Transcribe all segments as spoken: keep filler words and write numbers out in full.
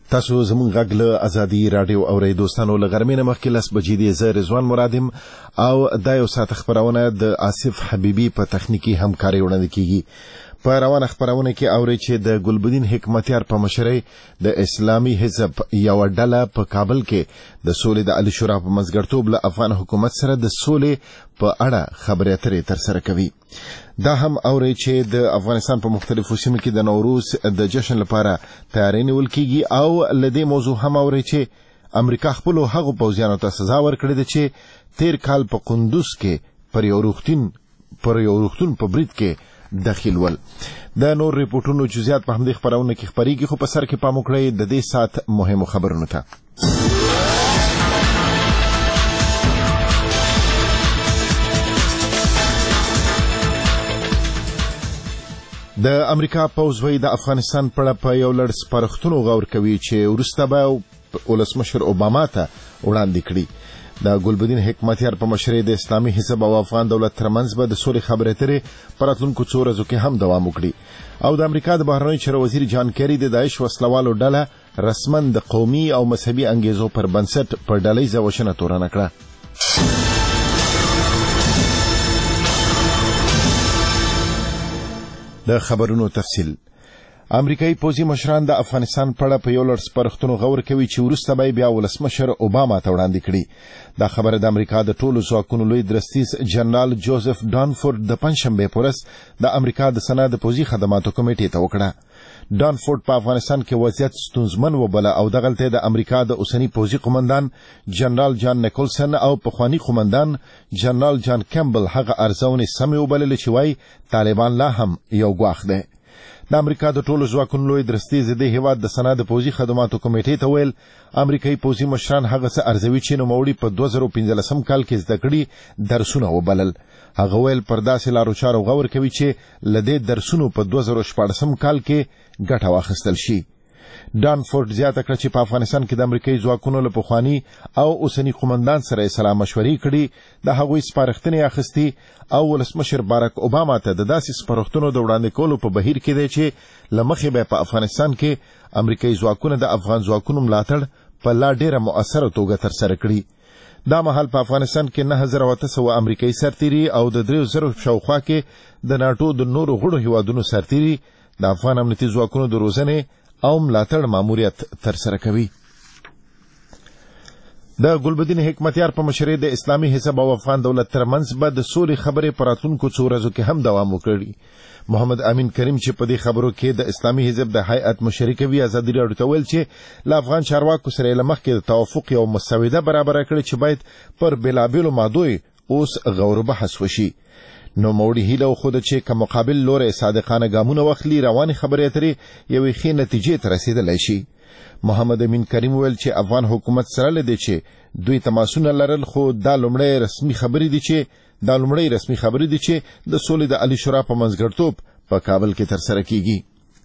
تاسو زمون غږ له ازادي رادیو اورئ دوستانو. له غرمې نه مخکې لس بجې دي. زه رضوان مرادم او دا یو ساعت خبرونه د آصف حبیبي په تخنیکی همکاري وړاندې کیږي. په روانه خبرونه کې اورئ چې د ګلبدین حکمتیار په مشرۍ د اسلامي حزب یو ډله په کابل کې د سولې د علی شورا په منځګړیتوب له افغان حکومت سره د سولې په اړه خبرې اترې ترسره کوي. دا هم اورئ چې د افغانستان په مختلفو سیمو کې د نوروز د جشن لپاره تیاری نیول کیږي او لدې موضوع هم اورئ چې امریکا خپل هغو پوځیانو ته سزا ورکړې ده چې تیر کال په قندوز کې پر یو روغتون پر یو روغتون په برید کې داخل ول. دا نور ریپورتونو جزئیات په همدې خبرونه کې خبريږي، خو په سر کې پام وکړئ د دې سات مهمو خبرونو ته. د امریکا پوځ وایي د افغانستان په اړه په یو لړ سپارښتنو غور کوي چې وروسته به ولسمشر اوباما ته وړاندې کړي. د ګلبدین حکمتیار په مشرۍ د اسلامي حزب او افغان دولت ترمنځ به د سولې خبرې اترې په راتلونکو څو ورځو کې هم دوام وکړي. او د امریکا د بهرنیو چارو وزیر جان کیری د داعش وسلوالو ډله رسما د قومي او مذهبي انګیزو پر بنسټ پر ډلهییزه وژنه تورنه کړه. د خبرونو تفصیل. امریکایي پوځي مشران د افغانستان په اړه په یو لړ سپارښتنو غور کوي چې وروسته به بیا ولسمشر اوباما ته وړاندې کړي. دا خبره د امریکا د ټولو ځواکونو لوی درستیز جنرال جوزف ډانفورد د پنځشنبې په ورځ د امریکا د سنا د پوځي خدماتو کمیټې ته وکړه. ډانفورد په افغانستان کې وضعیت ستونزمن وبله او دغلته د امریکا د اوسنی پوځي قومندان جنرال جان نیکولسن او پخوانی قومندان جنرال جان کیمبل هغه ارزونې سمې وبللې چې وایي طالبان لا هم یو ګواښ دی. د امریکا د ټولو ځواکونو لوی درستیز د هیواد د سنا د پوځي خدماتو کمیټې ته ویل امریکایي پوځي مشران هغه څه ارزوي چې نوموړي په دوه زره پنځلسم کال کې زده کړي درسونه وبلل. هغه ویل پر داسې لارو چارو غور کوي چې له دې درسونو په دوه زره شپاړسم کال کې ګټه واخیستل شي. ډانفورد زیاته کړه چې په افغانستان کې د امریکایي ځواکونو له پخواني او اوسني قومندان سره سلا مشورې کړي، د هغوی سپارښتنې اخیستي او ولسمشر باراک اوباما ته د داسې سپارښتنو د وړاندې کولو په بهیر کې دی چې له مخې به په افغانستان کې امریکایي ځواکونه د افغان ځواکونو ملاتړ په لا ډېره مؤثره توګه ترسره کړي. دا مهال په افغانستان کې نه هزار او اته سوه امریکایي سرتیري او د دریو زرو شاوخوا کې د ناټو د نورو غړو هیوادونو سرتیري د افغان امنیتي ځواکونو د روزنې او ملاتړ ماموریت ترسره کوي. د ګلبدین حکمتیار په مشرۍ د اسلامي حزب او افغان دولت ترمنځ به د سولې خبرې په راتلونکو څو ورځو کې هم دوام وکړي. محمد امین کریم چې په دې خبرو کې د اسلامي حزب د هیئت مشري کوي ازادي راډیو ته ویل چې له افغان چارواکو سره له مخکې د توافق یو مسوده برابره کړې چې باید پر بېلابېلو مادو اوس غور بحث وشي. نو موړي هیله وخوده چې که مقابل لوري صادقانه ګامونه واخلي رواني خبرې اترې یوې ښې نتیجې ته رسېدلی شي. محمد امین کریم ویل چې افغان حکومت سره له دې چې دوی تماسونه لرل، خو دا لومړی رسمي خبرې دي چې دا لومړی رسمي خبرې دي چې د سولې د علی شورا په منځګړیتوب په کابل کې ترسره کیږي.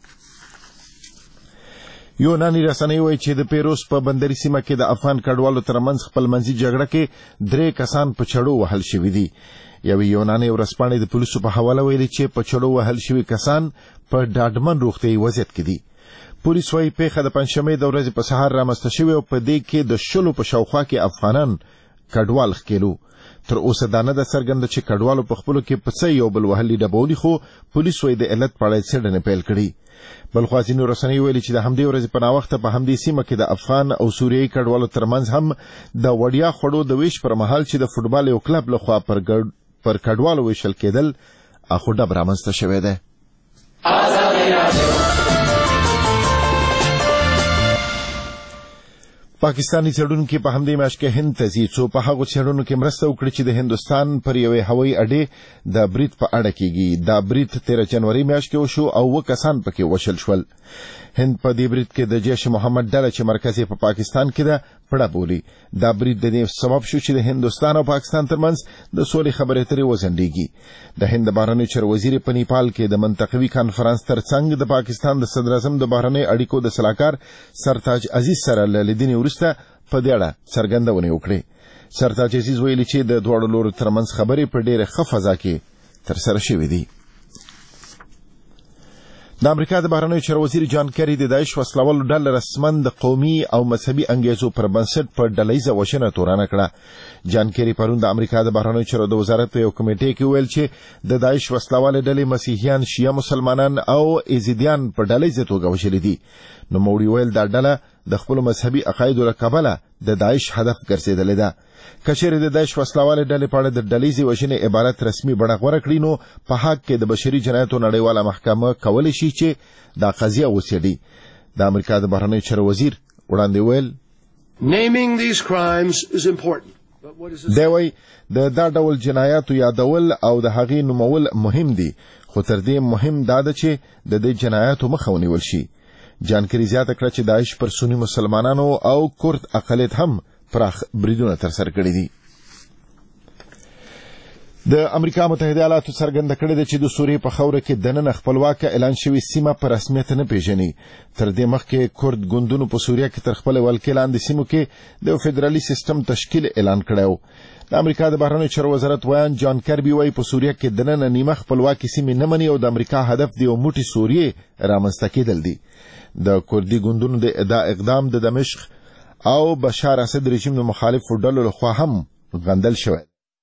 یوناني رسنۍ وایي چې د پیروس په بندري سیمه کې د افغان کډوالو ترمنځ خپلمنځي جګړه کې درې کسان په چړو وهل شوي دي. یوې یوناني ورځپاڼې د پولیسو په حواله ویلي چې په چړو وهل شوي کسان په ډاډمن روغتیایي وضعیت کې دي. پولیس وایي پیښه د پنځشنبې د ورځې په سهار رامنځته شوې او په دې کې د شلو په شاوخوا کې افغانان کډوال ښکېلو. تر اوسه دا نه ده څرګنده چې کډوالو په خپلو کې په څه یو بل وهلي ډبولي، خو پولیس وایي د علت په اړه څېړنې پیل کړي. بلخوا ځینو رسنیو ویلي چې د همدې ورځې په ناوخته په همدې سیمه کې د افغان او سوریایي کډوالو ترمنځ هم د وړیا خوړو د ویش پر مهال چې د فوټبال یو کلب لخوا پر پر کډوالو ویشل کېدل اخو ډب رامنځته شوی دی. پاکستاني څېړونکي په همدې میاشت کې هند ته ځي څو په هغو څېړنو کې مرسته وکړي چې د هندوستان پر یوې هوایي اډې د برید په اړه کېږي. دا برید تېره جنوري میاشت کې وشو او اووه کسان پکې وشل شول. هند په دې برید کې د جیش محمد ډله چې مرکز یې په پاکستان کې ده پړه بولي. دا برید د دې سبب شو چې د هندوستان او پاکستان ترمنځ د سولې خبرې اترې وځنډېږي. د هند د بهرنیو چارو وزیر په نیپال کې د منطقوي کانفرنس ترڅنګ د پاکستان د صدراعظم د بهرنیو اړیکو د سلاکار سرتاج عزیز سره له لیدنې وروسته په دې اړه څرګندونې وکړې. سرتاج عزیز ویلي چې د دواړو لورو ترمنځ خبرې په ډېره ښه فضا کې ترسره شوې دي. د امریکا د بهرنیو چارو وزیر جان کری د داعش وسلوالو ډله رسماً د قومي او مذهبي انګیزو پر بنسټ په ډلهیزه وژنه تورنه کړه. جان کری پرون د امریکا د بهرنیو چارو د وزارت په یو کمیټې کې ویل چې د داعش وسلوالې ډلې مسیحیان، شیعه مسلمانان او ایزیدیان په ډلهیزه توګه وژلي دي. نوموړي ویل دا ډله د خپلو مذهبي عقایدو له کبله د داعش هدف ګرځېدلې ده. که چیرې د داعش وسلوالې ډلې په اړه د ډلهیزې وژنې عبارت رسمي بڼه غوره کړي نو په حق کې د بشري جنایاتو نړیواله محکمه کولی شي چې دا قضیه وڅېړي. د امریکا د بهرنیو چارو وزیر وړاندې ویل Naming these crimes is important. دی وایي د دا ډول جنایاتو یادول او د هغې نومول مهم دي، خو تر دې مهم دا ده چې د دې جنایاتو مخه ونیول شي. جان کری زیاته کړه چې داعش پر سني مسلمانانو او کورد اقلیت هم پراخ بریدونه ترسره کړي دي. د امریکا متحده ایالاتو څرګنده کړې ده چې د سوریې په خاوره کې دننه خپلواکه اعلان شوې سیمه په رسمیت نه پیژني. تر دې مخکې کورد ګوندونو په سوریه کې تر خپلې ولکې لاندې سیمو کې د فدرالي سیستم تشکیل اعلان کړی و. د امریکا د بهرنیو چارو وزارت ویان جان کربي وایي په سوریه کې دننه نیمه خپلواکې سیمې نه مني او د امریکا هدف د یو موټی سوریې رامنځته کېدل دي. د کوردي ګوندونو د اقدام د دمشق او بشار اسد رژیم د مخالفو ډلو لخوا هم غندل شوی.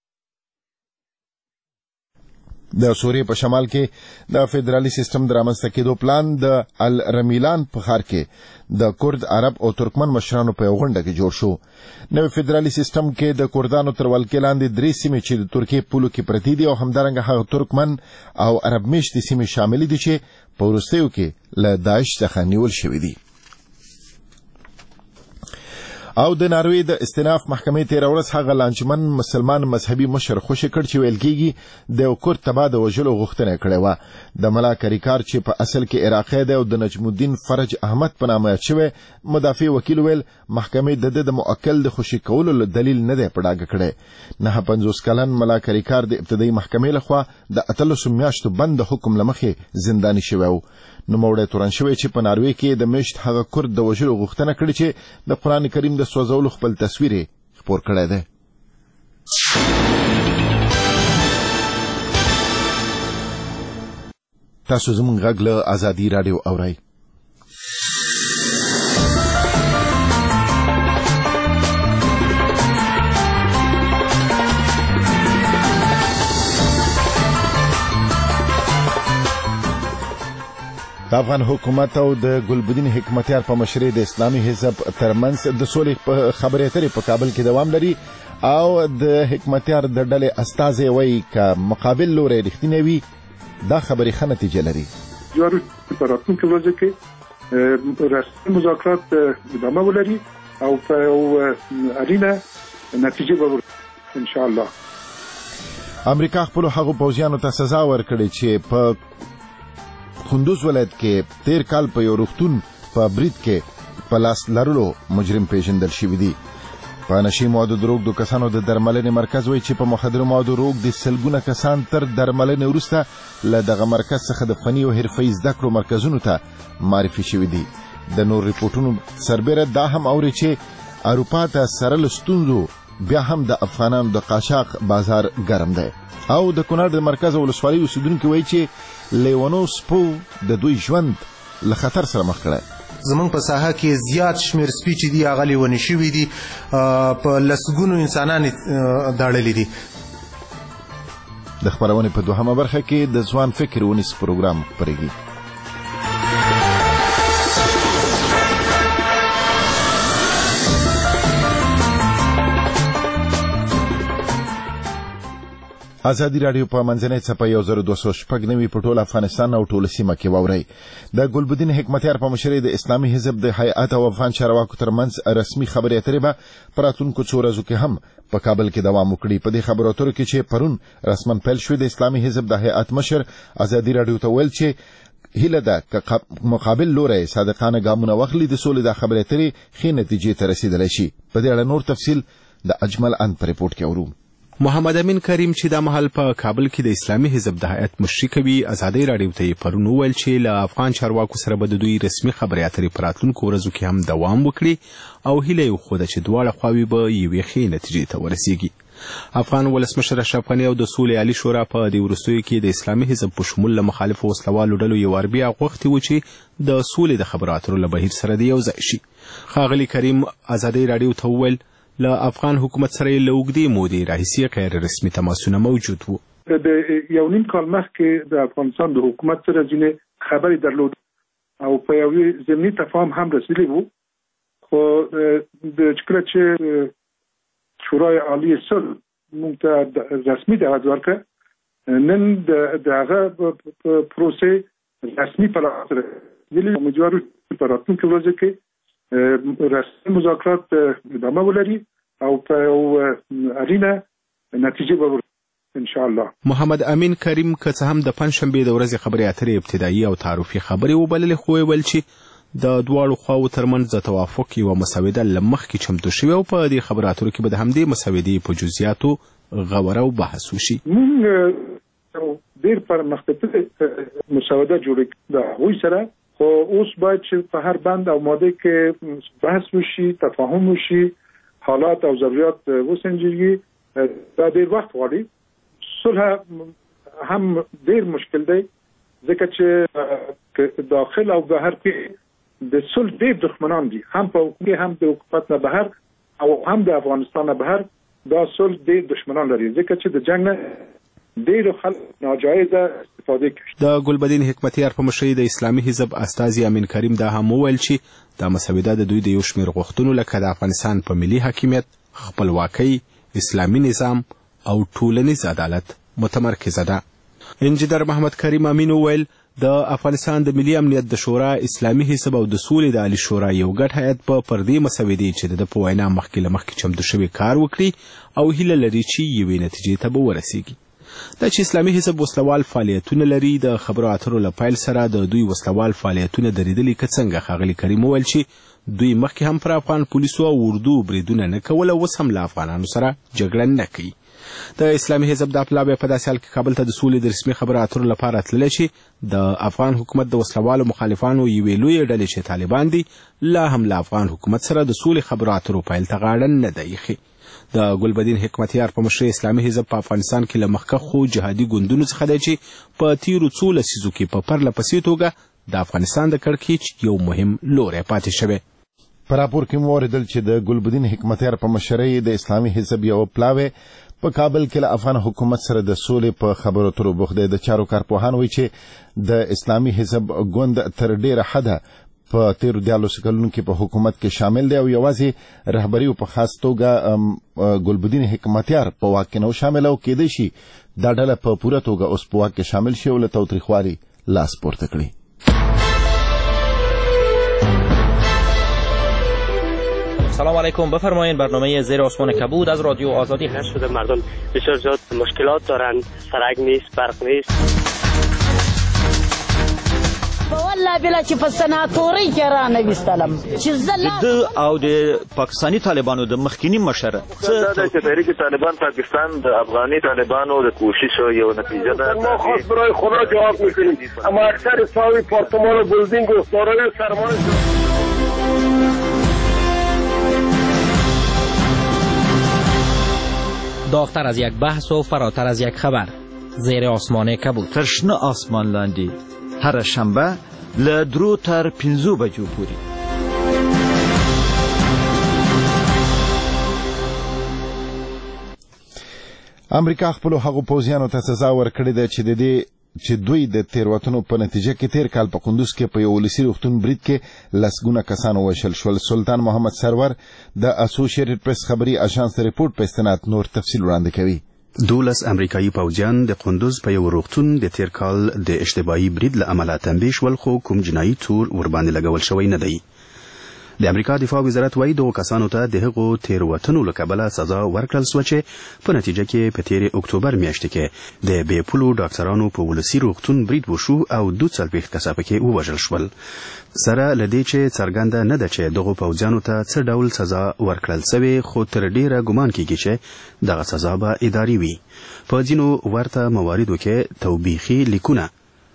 د سوریې په شمال کې د فدرالي سیستم د رامنځته کېدو پلان د الرمیلان په ښار کې د کورد، عرب او ترکمن مشرانو په یو غونډه کې جوړ شو. نوی فدرالي سیستم کې د کوردانو تر ولکې لاندې درې سیمې چې د ترکیې پولو کې پرتې دي او همدارنګه هغه ترکمن او عرب میشتې سیمې شاملې دي چې په وروستیو کې له داعش څخه نیول شوي دي. او د ناروې د استیناف محکمې تېره ورځ هغه لانجمن مسلمان مذهبي مشر خوشي کړ چې ویل کېږي د یو کورد تباه د وژلو غوښتنه کړې وه. د ملا کریکار چې په اصل کې عراقی دی او د نجم الدین فرج احمد په نامه یاد شوی، مدافع وکیل ویل محکمې د ده د موکل د خوشي کولو له دلیل نه دی په ډاګه کړی. نهه پنځوس کلن ملا کریکار د ابتدایي محکمې لخوا د اتلسو میاشتو بند د حکم له مخې زنداني شوی و. نوموړی تورن شوی چې په ناروې کې د میشت هغه کورد د وژلو غوښتنه کړې چې د قرآن کریم د سوځولو خپل تصویر یې خپور کړی دی. تاسو زموږ غږ له ازادي راډیو اورئ. د افغان حکومت او د ګلبدین حکمتیار په مشرۍ د اسلامي حزب ترمنځ د سولې خبرې اترې په کابل کې دوام لري او د حکمتیار د ډلې استازی وایي که مقابل لوری رښتینی وي دا خبرې ښه نتیجه لري. جارو په راتلونکي ورځو کې رسمي مذاکرات ادامه ولري او په اړینه نتیجه به انشاءالله. امریکا خپلو هغو پوځیانو ته سزا ورکړې چې په کندوز ولایت کې تیر کال په یو روغتون په برید کې په لاس لرلو مجرم پیژندل شوي دي. په نشي موادو د روږدو کسانو د درملنې مرکز وایي چې په مخدرو موادو روږدي سلګونه کسان تر درملنې وروسته له دغه مرکز څخه د فني او حرفه‌ایي زده کړو مرکزونو ته معرفي شوي دي. د نور ریپورټونو سربیره دا هم اوري چې اروپا ته سره له ستونزو بیا هم د افغانانو د قاچاق بازار ګرم دی. او د کونړ د مرکز ولسوالۍ اوسیدونکي وایي چې لیونو سپو د دوی ژوند له خطر سره مخ کړی. زمونږ په ساحه کې زیات شمیر سپي چې دي هغه لیونې شوي دي، په لسګونو انسانان داړلي دي. د خپرونې په دوهمه برخه کې د ځوان فکر ونیس پروګرام خپرېږي. ازادي راډیو په منځنۍ څپه یو زر دوه سوه شپږ نوي په ټول افغانستان او ټوله سیمه کې واورئ. د ګلبدین حکمتیار په مشرۍ د اسلامي حزب د هیئت او افغان چارواکو ترمنځ رسمي خبرې اترې به په راتلونکو څو ورځو کې هم په کابل کې دوام وکړي. په دې خبرو اترو کې چې پرون رسما پیل شوې د اسلامي حزب د هیئت مشر ازادي راډیو ته ویل چې هیله ده که مقابل لوری صادقانه ګامونه واخلي د سولې د خبرې اترې ښې نتیجې ته رسېدلی شي. په دې اړه نور تفصیل د اجمل ان په ریپورټ کې اورو. محمد امین کریم چې د محل په کابل کې د اسلامي حزب د هیئت مشري کوي، ازادي راډیو ته پرون وویل چې له افغان چارواکو سره به د دوی رسمي خبرې اترې په راتلونکو ورځو کې هم دوام وکړي او هیله یې وښوده چې دواړه خواوې به یوې ښې نتیجې ته ورسیږي. افغان ولسمشر اشرف غني او د سولې عالی شورا په دې وروستیو کې د اسلامي حزب په شمول له مخالفو وسلوالو ډلو یو وار بیا غوښتي و چې د سولې د خبرو اترو له بهیر سره د یو ځای شي. ښاغلي کریم ازادي راډیو ته وویل له افغان حکومت سره یې له اوږدې مودې راهیسې غیر رسمي تماسونه موجود وو. د یو نیم کال مخکې د افغانستان د حکومت سره ځینې خبرې درلود او په یوې ضمني تفاهم هم رسیدلی وو، خو د کله چې شورای عالی صلح موږ ته رسمي دعوت ورکړه، نن د هغه پروسې رسمي په لاس راغلي. امیدوارو چې په راتلونکي ورځو کې رسمي مذاکرات ادامه ولري او په اړینه نتیجه به ان شاء الله. محمد امین کریم که څه هم د پنځشنبې د ورځې خبرې اترې ابتدایي او تعارفي خبرې وبللې، خو ویل چې د دواړو خواو ترمنځ د توافق یوه مسوده له مخکې چمتو شوې او په دې خبرو اترو کې به د همدې مسودې په جزئیاتو غور او بحث وشي. موږ ډېر پرمختللې مسوده جوړه د هغوی سره، خو اوس باید چې په هر بند او ماده کې بحث وشي، تفاهم وشي، حالات او ضرورت وسنجېږي. دا ډېر وخت غواړي. صلح هم ډېر مشکل دی ځکه چې داخل او بهر کې د صلح ډېر دښمنان دي، هم په حکومت هم د حکومت نه بهر او هم د افغانستان نه بهر. دا صلح ډېر دښمنان لري ځکه چې د جنګ نه ډېر خلک ناجایزه استفاده کوي. د ګلبدین حکمتیار په مشرۍ د اسلامي حزب استازي امین کریم دا هم وویل چې دا مسوده د دوی د یو شمېر غوښتنو لکه د افغانستان په ملي حاکمیت، خپلواکۍ، اسلامي نظام او ټولنیز عدالت متمرکزه ده. انجینر محمد کریم امین وویل د افغانستان د ملي امنیت د شورا، اسلامي حزب او د سولې د عالی شورا یو ګډ هیئت به پر دې مسودې چې د په وینا مخکې له مخکې چمتو شوی کار وکړي او هیله لري چې یوې نتیجې ته به ورسیږي. دا چې اسلامي حزب وسلوال فعالیتونه لري، د خبرو اترو له پیل سره د دوی وسلوال فعالیتونه درېدلي که څنګه. ښاغلي کریم وویل چې دوی مخکې هم پر افغان پولیسو او اردو بریدونه نه کول او اوس هم له افغانانو سره جګړه نه کوي. د اسلامي حزب دا پلاوی په داسې حال کې کابل ته د سولې د رسمي خبرو اترو لپاره تللی چې د افغان حکومت د وسلوالو مخالفانو یوې لویې ډلې چې طالبان دي لا هم له افغان حکومت سره د سولې خبرو اترو پیل ته غاړه نه ده ایښې. د ګلبدین حکمتیار په مشرۍ اسلامي حزب په افغانستان کې له مخکښو جهادي ګوندونو څخه دی چې په تیرو څو لسیزو کې په پرله پسې توګه د افغانستان د کړکېچ یو مهم لوری پاتې شوی. په راپور کې مو اوریدل چې د ګلبدین حکمتیار په مشرۍ د اسلامي حزب یو پلاوی په کابل کې له افغان حکومت سره د سولې په خبرو اترو بوخت دی. د چارو کارپوهان وایي چې د اسلامي حزب ګوند تر ډېره حده په تیرو دیارلسو کلونو کې په حکومت کې شامل دی او یوازې رهبري او په خاص توګه ګلبدین حکمتیار په واک کې نه شامل او کېدای شي دا ډله په پوره توګه اوس په واک کې شامل شي او له تاوتریخوالي لاس پورته کړي. سلام علیکم، بفرمایید. برنامه زیر آسمان کبود از رادیو آزادی هست. شده مردم بسیار زیاد مشکلات دارند، سرک نیست، برق نیست. والله بلا چې په سناتوري کې را نویستلم چې د او د پاکستانی طالبانو د مخکینی مشر څه د تحریک طالبان پاکستان د افغاني طالبانو د کوشش یو نتیجه ده. ما خاص برای خدا جواب میکنیم، اما اکثر ساوی پارتمان و بلدینگ و دارای سرمایه داغتر از یک بحث و فراتر از یک خبر. زیر آسمان کبود. ترشنه آسمان لاندی هر شنبه له درو تر پنځو بجو پورې. امریکا خپل هغو پوځیانو ته سزا ورکړې ده چې د دې چې دوی د تیروتنو په نتیجه کې تیر کال په قندوز کې په یو ولسي روغتون برید کې لسګونه کسان ووژل شول. سلطان محمد سرور د اسوسییټډ پریس خبري اژانس د ریپورت په استناد نور تفصیل وړاندې کوي. دولس امریکایي پوځیان د قندوز په یو روغتون د تیر کال د اشتباهي برید له امله تنبیه شول، خو کوم جنایي تور ورباندې لګول شوی نه دی. د امریکا دفاع وزارت وایي دغو کسانو ته د هغو تېروتنو له کبله سزا ورکړل سوه چې په نتیجه کې په تېرې اکتوبر میاشتې کې د بې پولو ډاکټرانو په ولسي روغتون برید وشو او دوه څلوېښت کسه پکې ووژل شول. سره له دې چې څرګنده نه ده چې دغو پوځیانو ته څه ډول سزا ورکړل سوې، خو تر ډېره ګمان کېږي چې دغه سزا به اداري وي. په ځینو ورته مواردو کې توبیخي لیکونه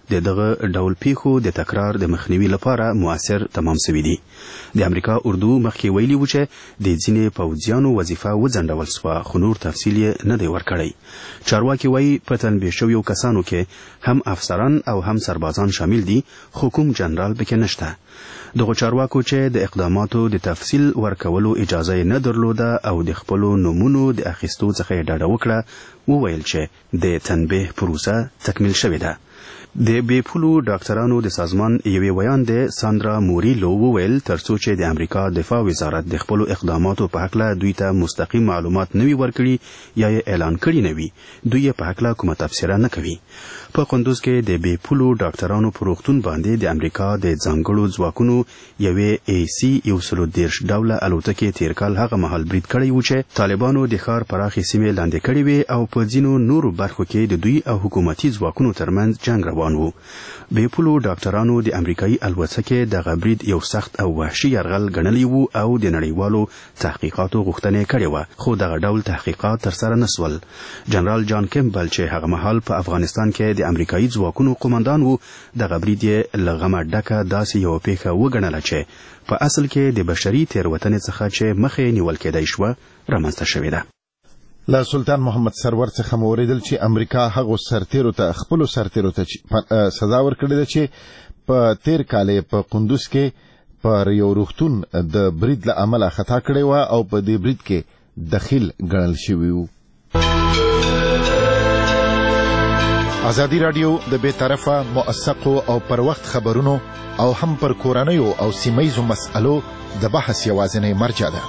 د دغه ډول پیښو د تکرار د مخنیوي لپاره مؤثر تمام شوی دی. د امریکا اردو مخکې ویلي و چې د ځینې پوځیانو وظیفه وځنډول شوه، خو نور تفصیل یې نه دی ورکړی. چارواکي وایي په تنبیه شویو کسانو کې هم افسران او هم سربازان شامل دي، خو کوم جنرال پکې نشته. دغه چارواکو چې د اقداماتو د تفصیل ورکولو اجازه نه درلوده او د خپلو نومونو د اخیستو څخه یې ډاډه وکړه، وویل چې د تنبیه پروسه تکمیل شوې ده. د بې پولو ډاکټرانو د سازمان یوې ویان د ساندرا موریلو وویل ترڅو چې د امریکا دفاع وزارت د خپلو اقداماتو په هکله دوی ته مستقیم معلومات نه وي ورکړي یا یې اعلان کړي نه وي، دوی یې په هکله کومه تبصره نه کوي. په قندوز کې د بې پولو ډاکټرانو په روغتون باندې د امریکا د ځانګړو ځواکونو یوې ای سی یو سلو دېرش ډوله الوتکې تیر کال هغه مهال برید کړی و چې طالبانو د ښار پراخې سیمې لاندې کړې وې او په ځینو نورو برخو کې د دوی او حکومتي ځواکونو ترمنځ جنګ روان و. بې پولو ډاکټرانو د امریکایي الوتکې دغه برید یو سخت او وحشي یرغل ګڼلی و او د نړیوالو تحقیقاتو غوښتنه یې کړې وه، خو دغه ډول تحقیقات ترسره نه سول. جنرال جان کیمبل چې هغه مهال په افغانستان کې د امریکایي ځواکونو قومندان و، دغه برید یې له غمه ډکه داسې یوه پیښه وګڼله چې په اصل کې د بشري تېروتنې څخه چې مخې نیول کېدی شوه رامنځته شوې ده. له سلطان محمد سرور څخه مو اورېدل چې امریکا هغو سرتیرو ته خپلو سرتیرو ته سزا ورکړې ده چې په تیر کال په قندوز کې پر یو روغتون د برید له امله خطا کړې وه او په دې برید کې دخیل ګڼل شوي وو. ازادي راډیو د بې طرفه، موثقو او پر وخت خبرونو او هم پر کورنیو او سیمهیزو مسألو د بحث یوازینۍ مرجع ده.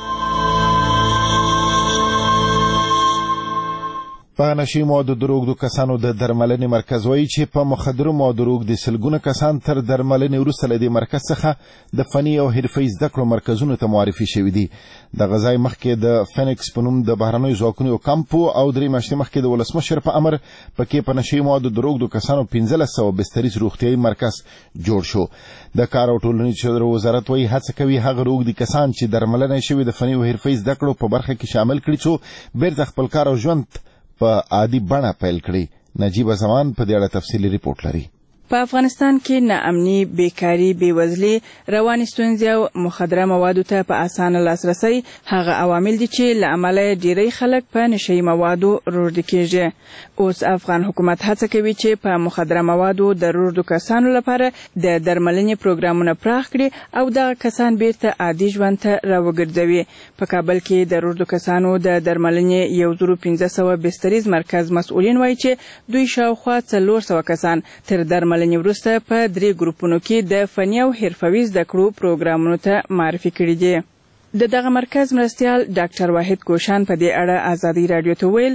په نشي موادو د روږدو کسانو د درملنې مرکز وایي چې په مخدرو موادو روږدي سلګونه کسان تر درملنې وروسته له دې مرکز څخه د فني او حرفي زده کړو مرکزونو ته معرفي شوي دي. دغه ځای مخکې د فینکس په نوم د بهرنیو ځواکونو یو کمپ و او درې میاشتې مخکې د ولسمشر په امر پکې په نشي موادو د روږدو کسانو پنځلس سوه بستریز روغتیایي مرکز جوړ شو. د کار او ټولنیز چارو وزارت وایي هڅه کوي هغه روږدي کسان چې درملنه شوي د فني او حرفي زده کړو په برخه کې شامل کړي څو بیرته خپل کار او ژوند په عادي بڼه پیل کړي. نجیب زمان په دې اړه تفصیلي ریپورت لري. په افغانستان کې ناامني، بیکاري، بېوزلي، رواني ستونزې او مخدره موادو ته په اسانه لاسرسی هغه عوامل دي چې له امله ډیری خلک په نشهیي موادو روږدي کېږي. اوس افغان حکومت هڅه کوي چې په مخدره موادو د روږدو کسانو لپاره د درملنې پروګرامونه پراخ کړي او دغه کسان بیرته عادي ژوند ته راوګرځوي. په کابل کې د روږدو کسانو د درملنې یو زرو پنځه سوه بستریز مرکز مسؤلین وایي چې دوی شاوخوا څلور سوه کسان تر درملنې وروسته په درې ګروپونو کې د فني او حرفوي زده کړو پروګرامونو ته معرفي کړي دي. د دغه مرکز مرستیال ډاکټر واحد کوشان په دې اړه ازادي راډیو ته ویل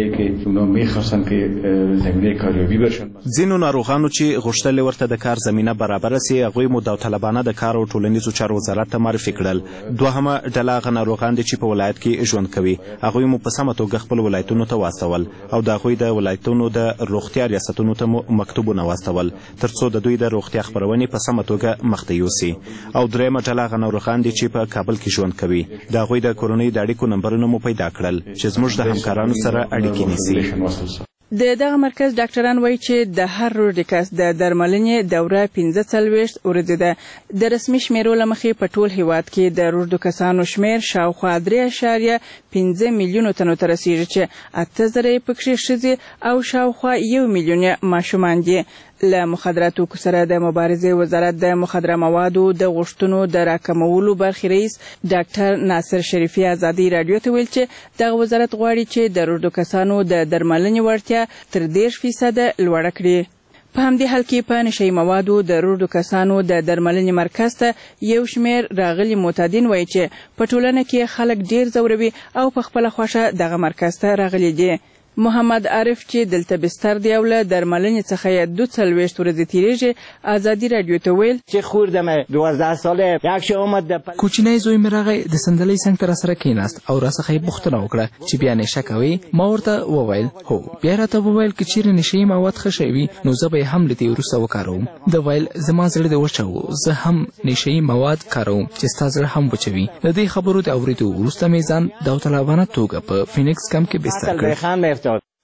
ځینو ناروغانو چې غوښتل ورته د کار زمینه برابر سي هغوی مو داوطلبانه د کار او ټولنیزو چارو وزارت ته معرفي کړل. دوهمه ډله هغه ناروغان دي چې په ولایت کې ژوند کوي، هغوی مو په سمه توګه خپل ولایتونو ته واستول او د هغوی د ولایتونو د روغتیا ریاستونو ته مو مکتوبونه واستول ترڅو د دوی د روغتیا خپرونې په سمه توګه مخته یوسي. او درېیمه ډله هغه ناروغان دي چې په کابل کې ژوند کوي، د هغوی د کورنۍ د اړیکو نمبرونه مو پیدا کړل چې زموږ د همکارانو سره اړیکې نیسي. د دغه مرکز ډاکټران وایي چې د هر روږدي کس د درملنې دوره پنځه څلوېښت ورځې ده. د رسمي شمیرو له مخې په ټول هیواد کې د روږدو کسانو شمیر شاوخوا درې اعشاریه پنځه میلیونو تنو ته رسیږي چې اته زره یې پکښې ښځې او شاوخوا یو میلیون یې ماشومان دي. له مخدراتو سره د مبارزې وزارت د مخدره موادو د غوښتنو د راکمولو برخې رئیس ډاکټر ناصر شریفي ازادي راډیو ته ویل چې دغه وزارت غواړي چې د روږدو کسانو د درملنې وړتیا تر دېرش فیصده لوړه کړي. په همدې حال کې په نشهیي موادو د روږدو کسانو د درملنې مرکز ته یو شمیر راغلي معتادین وایي چې په ټولنه کې خلک ډیر ځوروي او په خپله خوښه دغه مرکز ته راغلي دي. محمد عارف چې دلته بستر دی او له درملنې څخه یې دوه څلوېښت ورځې تېرېږي ازادي راډیو ته ویل چې خوردمه دوازده ساله یک شی اومد د کوچنی زوی مې راغی د صندلۍ څنګ ته راسره کېناست او راڅخه یې پوښتنه وکړه چې بیا نشه کوې؟ ما ورته وویل هو. بیا راته وویل که چیرې نشهیي مواد ښه شوي نو زه به یې هم له دې وروسته وکاروم. ده ویل زما زړه دې وچه و، زه هم نشهیي مواد کاروم چې ستا زړه هم وچوي. د دې خبرو د اورېدو وروسته مې ځان داوطلبانه توګه په فینکس کمپ کې بستر کړ.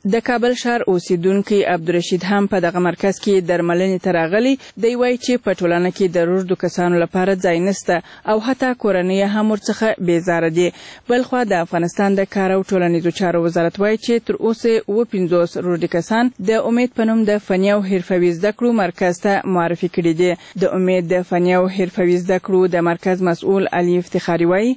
د کابل ښار اوسیدونکي عبدالرشید هم په دغه مرکز کې درملنې ته راغلی دی. وایي چې په ټولنه کې د روږدو کسانو لپاره ځای نشته او حتی کورنۍ هم ورڅخه بیزاره دي. بلخوا د افغانستان د کار او ټولنیزو چارو وزارت وایي چې تر اوسه اووه پنځوس روږدي کسان د امید په نوم د فني او حرفوي زده کړو مرکز ته معرفي کړي دي. د امید د فني او حرفوي زده کړو د مرکز مسؤل علي افتخاري وایي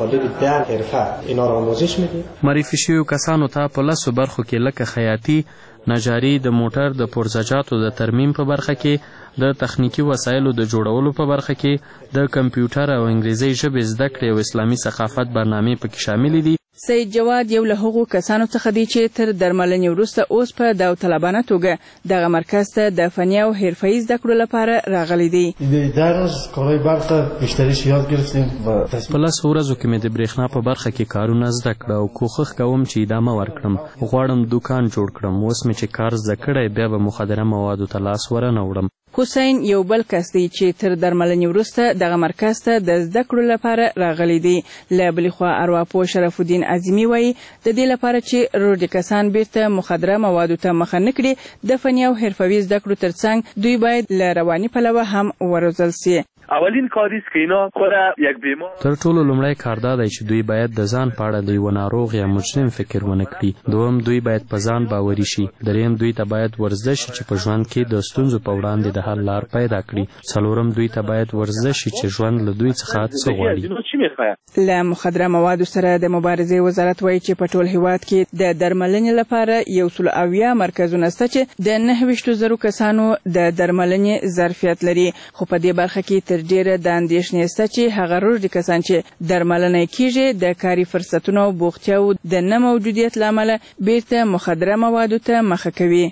معرفي شویو کسانو ته په لسو برخو کې لکه خیاطي، نجاري، د موټر د پرزجاتو د ترمیم په برخه کې، د تخنیکی وسایلو د جوړولو په برخه کې، د کمپیوټر او انګریزي ژبې زده کړې او اسلامي ثقافت برنامې پکې شامل دي. سید جواد یو له هغو کسانو څخه دی چې تر درملنې وروسته اوس په داوطلبانه توګه دغه مرکز ته د فني او حرفه‌ای زده کړو لپاره راغلی دی. در روز کارهای برق بیشتریش یاد گرفتیم. په لسو ورځو کې مې د برېښنا په برخه کې کارونه زده کړه او کوښښ کوم چې ادامه ورکړم. غواړم دوکان جوړ کړم. اوس مې چې کار زده کړی بیا به مخدره موادو ته لاس ورنه وړم. حسین یو بل کس دی چې تر درملنې وروسته دغه مرکز ته د زده کړو لپاره راغلی دی. له بلې خوا ارواپوه شرف الدین عظیمي وایي د دې لپاره چې روږدي کسان بیرته مخدره موادو ته مخه نه کړي د فني او حرفوي زده کړو ترڅنګ دوی باید له رواني پلوه هم وروزل سي. اولین کار است که اینا خود یک بیمار تر ټولو لومړی کار دا دی چې دوی باید د ځان په اړه د یوه ناروغ یا مجرم فکر ونه کړي. دویم دوی باید په ځان باوري شي. دریم دوی ته باید ورزده شي چې په ژوند کې د ستونزو په وړاندې د حل لار پیدا کړي. څلورم دوی ته باید ورزده شي چې ژوند له دوی څخه څه غواړي. له مخدره موادو سره د مبارزې وزارت وایي چې په ټول هیواد کې د درملنې لپاره یو سل اویا مرکزونه شته چې د نهه ویشتو زرو کسانو د درملنې ظرفیت لري. خو په دې برخه کې تر ډیره د اندېښنې شته چې هغه روږدي کسان چې درملنه کیږي د کاري فرصتونو او بوختیاو د نه موجودیت له امله بیرته مخدره موادو ته مخه کوي.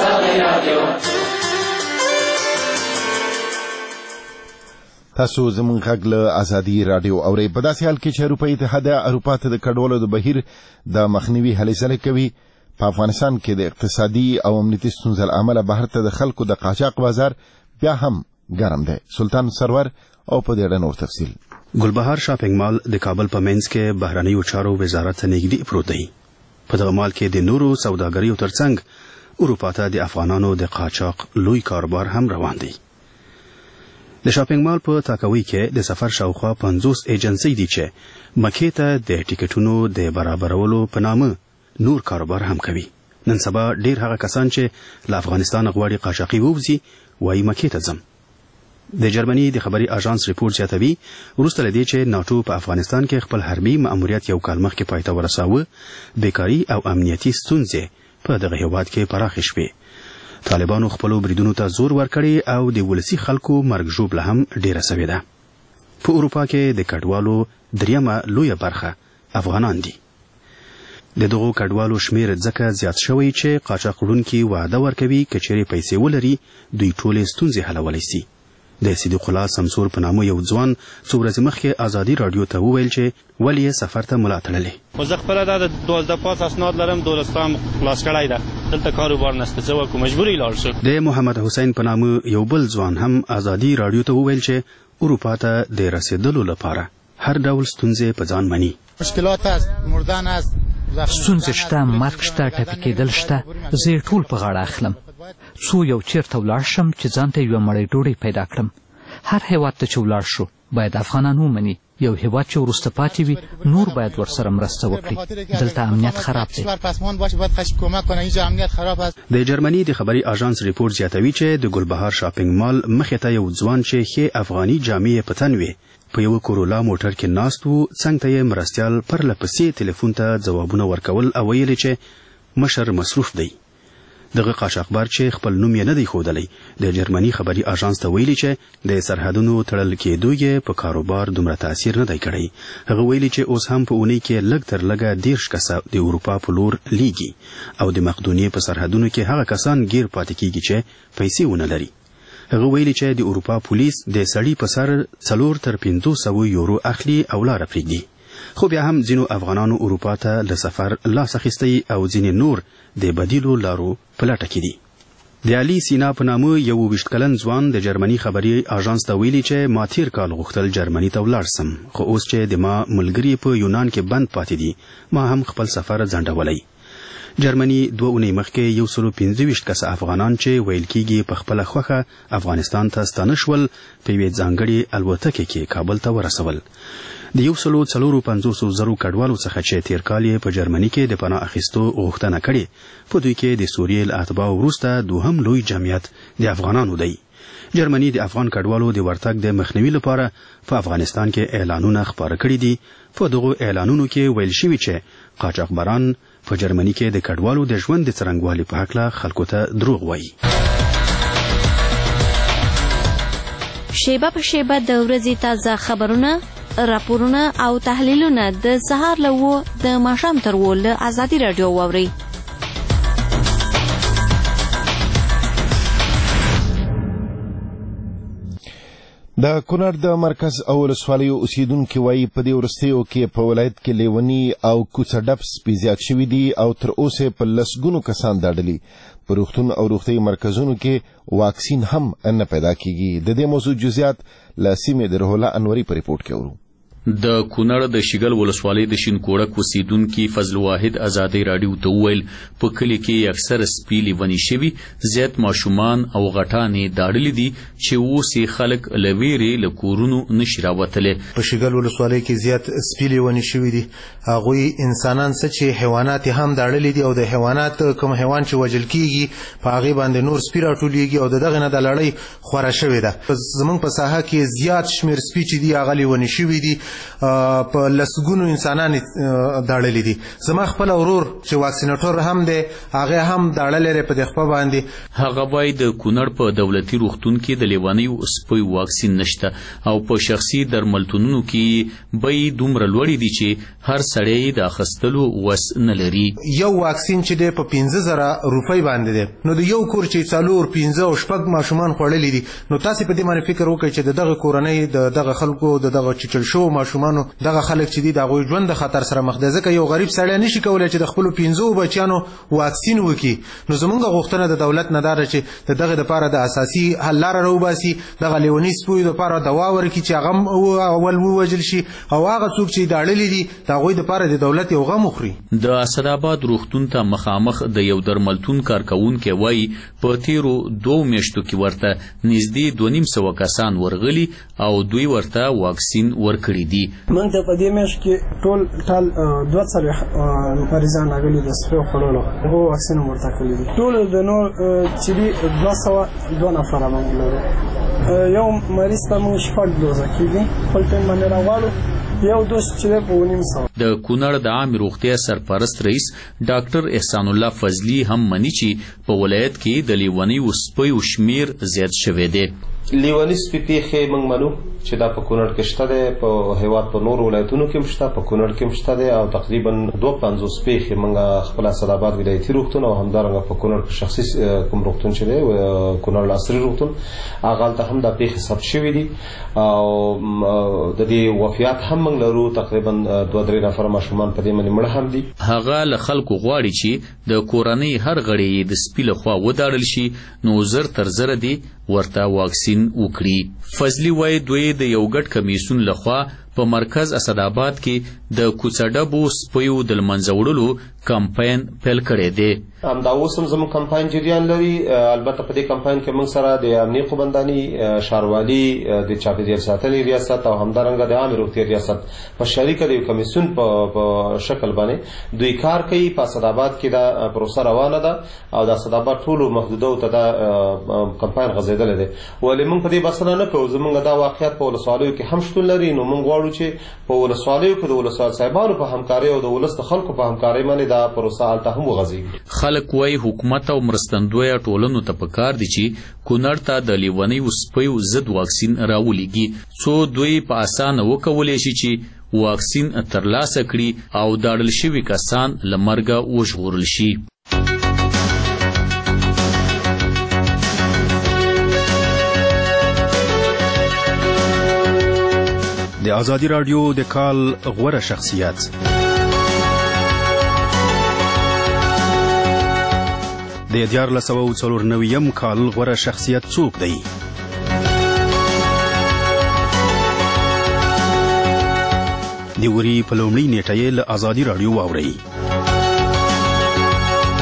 تاسو زموږ غږ له ازادي رادیو اورئ. په داسې حال کې چې اروپایي اتحادیه اروپا ته د کډوالو د بهیر د مخنیوي هلې ځلې کوي، په افغانستان کې د اقتصادي او امنیتي ستونزو له امله بهر ته د خلکو د قاچاق بازار بیا هم ګرم دی. سلطان سرور او په دې اړه نور تفصیل. ګلبهار شاپینګ مال د کابل په منځ کې بهرنیو چارو وزارت ته نږدې پروت دی. په دغه مال کې د نورو سوداګریو ترڅنګ اروپا ته د افغانانو د قاچاق لوی کاروبار هم روان دی. د شاپینګ مال په تاکوي کې د سفر شاوخوا پنځوس ایجنسی دي چې مکې ته د ټیکټونو د برابرولو په نامه نور کاروبار هم کوي. نن سبا ډیر هغه کسان چې له افغانستان غواړي قاچاقي ووځي وایي مکې ته ځم. د جرمني د خبري اژانس ریپورت زیاتوي وروسته لدی چې ناتو په افغانستان کې خپل حربي مأموریت یو کال مخکې پای ته ورساوه، بیکاري او امنیتي ستونزې په دغه هیواد کې پراخې شوې. طالبانو خپلو بریدونو ته زور ورکړی او د ولسي خلکو مرګ ژوبله هم ډیره سوې ده. په اروپا کې د کډوالو دریمه لویه برخه افغانان دي. د دغو کډوالو شمیر ځکه زیات شوی چې قاچاق وړونکي وعده ورکوي که چیرې پیسې ولري دوی ټولې ستونزې حلولی سي. د صدیق الله سمسور په نامه یو ځوان څو ورځې مخکې ازادي رادیو ته وویل چې ولې یې سفر ته ملا تړلې. خو زه خپله دا د دوازده پاس اسناد لرم، دولستان خلاص کړی ده، دلته کاروبار نشته، څه وکړو مجبوري لاړ شو. د محمد حسین په نامه یو بل ځوان هم ازادي رادیو ته وویل چې اروپا ته د رسیدلو لپاره هر ډول ستونزې په ځان مني. مشکلات است، مردن است، ستونزې شته، مرګ شته، ټپي کېدل شته. زه یې ټول په غاړه اخلم. څو یو چیرته ولاړ شم چې ځان ته یوه مړۍ ډوډۍ پیدا کړم. هر هیواد ته چې ولاړ شو باید افغانان ومني. یو هیواد چې وروسته پاتې وي نور باید ورسره مرسته وکړي. دلته امنیت خراب دی. د جرمني د خبري اژانس ریپورت زیاتوي چې د ګلبهار شاپینګ مال مخې ته یو ځوان چې ښې افغاني جامې په تن وي په یو کورولا موټر کې ناست و، څنګ ته یې مرستیال پرله پسې ټلیفون ته ځوابونه ورکول او ویل چې مشر مصروف دی. دغه قاچاقبر چې خپل نوم یې نه دی ښودلی د جرمني خبري اژانس ته ویلي چې د سرحدونو تړل کېدو یې په کاروبار دومره تاثیر نه دی کړی. هغه ویلي چې اوس هم په اونۍ کې لږ تر لږه دېرش کسه د اروپا په لور لیږي او د مقدونیې په سرحدونو کې هغه کسان ګیر پاتې کیږي چې پیسې ونه لري. هغه ویلي چې د اروپا پولیس د سړي په سر څلور تر پنځو سوو یورو اخلي او لاره پرېږدي. خو بیا هم ځینو افغانانو اروپا ته له سفر لاس اخیستی او ځینې نور د بدیلو لارو په لټه کې دي. د علي سینا په نامه یو ویشت کلن ځوان د جرمني خبري اژانس ته ویلي چې ما تیر کال غوښتل جرمني ته ولاړ سم، خو اوس چې د ما ملګري په یونان کې بند پاتې دي ما هم خپل سفر ځنډولی. جرمني دوه اونۍ مخکې یو سلو پنځه ویشت کسه افغانان چې ویل کېږي په خپله خوښه افغانستان ته ستانه شول په یوې ځانګړې الوتکې کې کابل ته ورسول. د یو سلو څلورو پنځوسو زرو کډوالو څخه چې تېر کال یې په جرمني کې د پناه اخیستو غوښتنه کړې، په دوی کې د سوریې له اتباعو وروسته دوهم لوی جمعیت د افغانانو دی. جرمني د افغان کډوالو د ورتګ د مخنیوي لپاره په افغانستان کې اعلانونه خپاره کړي دي. په دغو اعلانونو کې ویل شوي چې قاچاقبران په جرمني کې د کډوالو د ژوند د څرنګوالي په هکله خلکو ته دروغ وایي. شیبه په شیبه د ورځې تازه خبرونه، راپورونه او تحلیلونه د سهار له اوو د ماښام تر اوو له ازادي راډیو واورئ. د کونړ د مرکز او ولسوالیو اوسیدونکي وایي په دې وروستیو کې په ولایت کې لیوني او کوڅه ډب سپي زیات شوي دي او تر اوسه په لسګونو کسان داړلي. په روغتون او روغتي مرکزونو کې واکسین هم نه پیدا کیږي. د دې موضوع جزئیات له سیمې د روح الله انوري په ریپورت کې اورو. د کونړ د شیګل ولسوالۍ د شینکوړک اوسیدونکي فضل واحد ازادۍ راډیو ته وویل په کلي کې اکثره سپي لیوني شوي، زیات ماشومان او غټانې داړلي دي چې اوس یې خلک له ویرې له کورونو نشي راوتلی. په شیګل ولسوالۍ کې زیات سپي لیوني شوي دي. هغوی انسانان څه چې حیوانات هم داړلي دي او د حیوانات کوم حیوان چې وژل کیږي په هغې باندې نور سپي راټولیږي او د دغې نه د لړۍ خوره شوې ده. زموږ په ساحه کې زیات شمېر سپي چې دي هغه لیوني شوي دي، په لسګونو انسانان داړلي دي. زما خپل ورور چې واکسیناټور هم دی هغه هم داړلی دی په دې خپه باندې. هغه وایي د کونړ په دولتي روغتون کې د لیونیو سپیو واکسین نشته او په شخصي درملتونونو کې بیې دومره لوړې دي چې هر سړی د اخیستلو وس نه لري. یو واکسین چې دی په پنځه زره روپۍ باندې دی، نو د یو کور چې څلور پنځه او شپږ ماشومان خوړلي دي، نو تاسې په دې باندې فکر وکړئ چې د دغه کورنۍ د دغه خلکو د دغه چیچل شوو ماشومانو دغه خلک چې دي د هغوی ژوند د خطر سره مخ دی. ځکه یو غریب سړی نشي کولی چې د خپلو پنځو بچیانو واکسین وکړي. نو زموږ غوښتنه د دولت نه دا ده چې د دغې دپاره د اساسي حل لاره راوباسي، دغه لیوني سپیو دپاره دوا ورکړي چې هغه اول ووژل شي او هغه څوک چې داړلي دي د هغوی دپاره د دولت یو غم وخوري. د اسداباد روغتون ته مخامخ د یو درملتون کارکوونکی وایي په تیرو دوو میاشتو کې ورته نږدې دوه نیم سوه کسان ورغلي او دوی ورته واکسین ورکړي دي. موږ ته په دې میاشت کې ټول ټال دوه څلوېښت مریضان راغلي د سپیو خوړلو، هغو واکسین هم ورته کړي دي. ټول د نور چې دي دوه سوه دوه نفره موږ لرو. یو مریض ته موږ شپږ دوزه کېږي، خپل ټیم باندې راغواړو. یو دوز چې دی په اووه نیم سوه. د کونړ د عامې روغتیا سرپرست رئیس ډاکټر احسان الله فضلي هم مني چې په ولایت کې د لیونیو سپیو شمیر زیات شوی دی. لیونی سپي پیښې موږ منو چې دا په کونړ کې شته دی، په هیواد په نورو ولایتونو کې هم شته، په کونړ کې هم شته دی او تقریبا دوه پنځوس پیښې موږ خپل اسداباد ولایتي روغتون او همدارنګه په کونړ کې شخصي کوم روغتون چې دی کونړ العصري روغتون هغه هلته هم دا پیښې ثبت شوي دي او د دې وفیات هم موږ لرو. تقریبا دوه درې نفره ماشومان په دې باندې مړه هم دي. هغه له خلکو غواړي چې د کورنۍ هر غړی د سپي لخوا وداړل شي، نو زر تر زره دی ورته واکسین وکړي. فضلي وایي دوی د یو ګډ کمیسیون لخوا په مرکز اسداباد کې د کوڅه ډبو سپیو د له منځه وړلو کمپاین پیل کړی دی. همدا اوس هم زموږ کمپاین جریان لري. البته په دې کمپاین کې موږ سره د امنیه قومنداني، ښاروالي، د چاپیریال ساتنې ریاست او همدارنګه د عامې روغتیا ریاست په شریکه د یو کمیسیون په شکل باندې دوی کار کوي. په اسداباد کې دا پروسه روانه ده او د اسداباد ټولو محدودو ته دا کمپاین غځېدلی دی. ولې موږ په دې بسنه نه کوو، زموږ دا واقعیت په ولسوالیو کې هم شتون لري. نو موږ غواړو چې په ولسوالیو کې د ولسوال صاحبانو په همکارۍ او د ولس د خلکو په همکارۍ باندې دا پروسه هلته هم وغځېږي. خلک وایي حکومت او مرستندویه ټولنو ته پکار دي چې کونړ ته د لیونیو سپیو ضد واکسین راولیږي، څو دوی په اسانه وکولی شي چې واکسین ترلاسه کړي او داړل شوي کسان له مرګه وژغورل شي. د ازادي راډیو د کال غوره شخصیت. د دیارلس سوه څلور نویم کال غوره شخصیت څوک دی؟ د وري په لومړۍ نیټه یې له ازادي راډیو واورئ.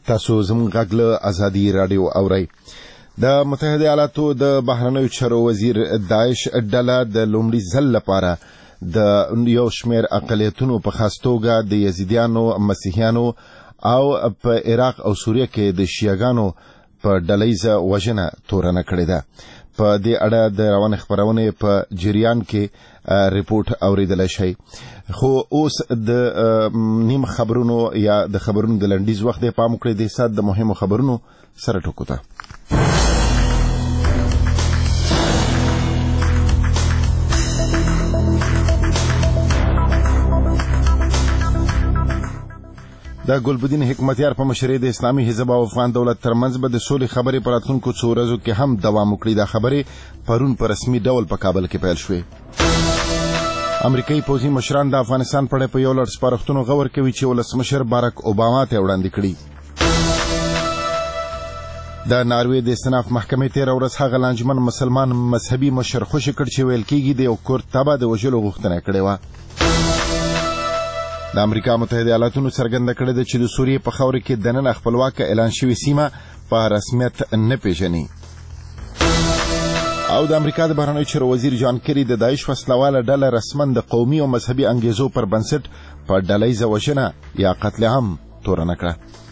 تاسو زموږ غږ له ازادي راډیو اورئ. د متحده ایالاتو د بهرنیو چارو وزیر داعش ډله د لومړي ځل لپاره د یو شمېر اقلیتونو په خاص توګه د یزیدیانو، مسیحیانو او په عراق او سوریه کې د شیعاګانو په ډلهیزه وژنه تورنه کړې ده. په دې اړه د روانې خپرونې په جریان کې ریپورت اوریدلی شئ. خو اوس د نیم خبرونو یا د خبرونو د لنډیز وخت دی. پام وکړئ دې ساعت د مهمو خبرونو سره ټکو ته. د ګلبدین حکمتیار په مشرۍ د اسلامي حزب او افغان دولت ترمنځ به د سولې خبرې په راتلونکو څو ورځو کې هم دوام وکړي. دا خبرې پرون په رسمي ډول په کابل کې پیل شوې. امریکایي پوځي مشران د افغانستان په اړه په یو لړ سپارښتنو غور کوي چې ولسمشر بارک اوباما ته وړاندې کړي. د ناروې د استناف محکمې تېره ورځ هغه لانجمن مسلمان مذهبي مشر خوشي کړ چې ویل کېږي د یو کورد تبه د وژلو غوښتنه کړې وه. د امریکا متحده ایالاتونو څرګنده کړې ده چې د سوریې په خاوره کې دننه خپلواکه اعلان شوې سیمه په رسمیت نه پیژني. او د امریکا د بهرنیو چارو وزیر جان کری د داعش وسلواله ډله رسما د قومي او مذهبي انګیزو پر بنسټ په ډلهیزه وژنه یا قتل عام تورنه کړه.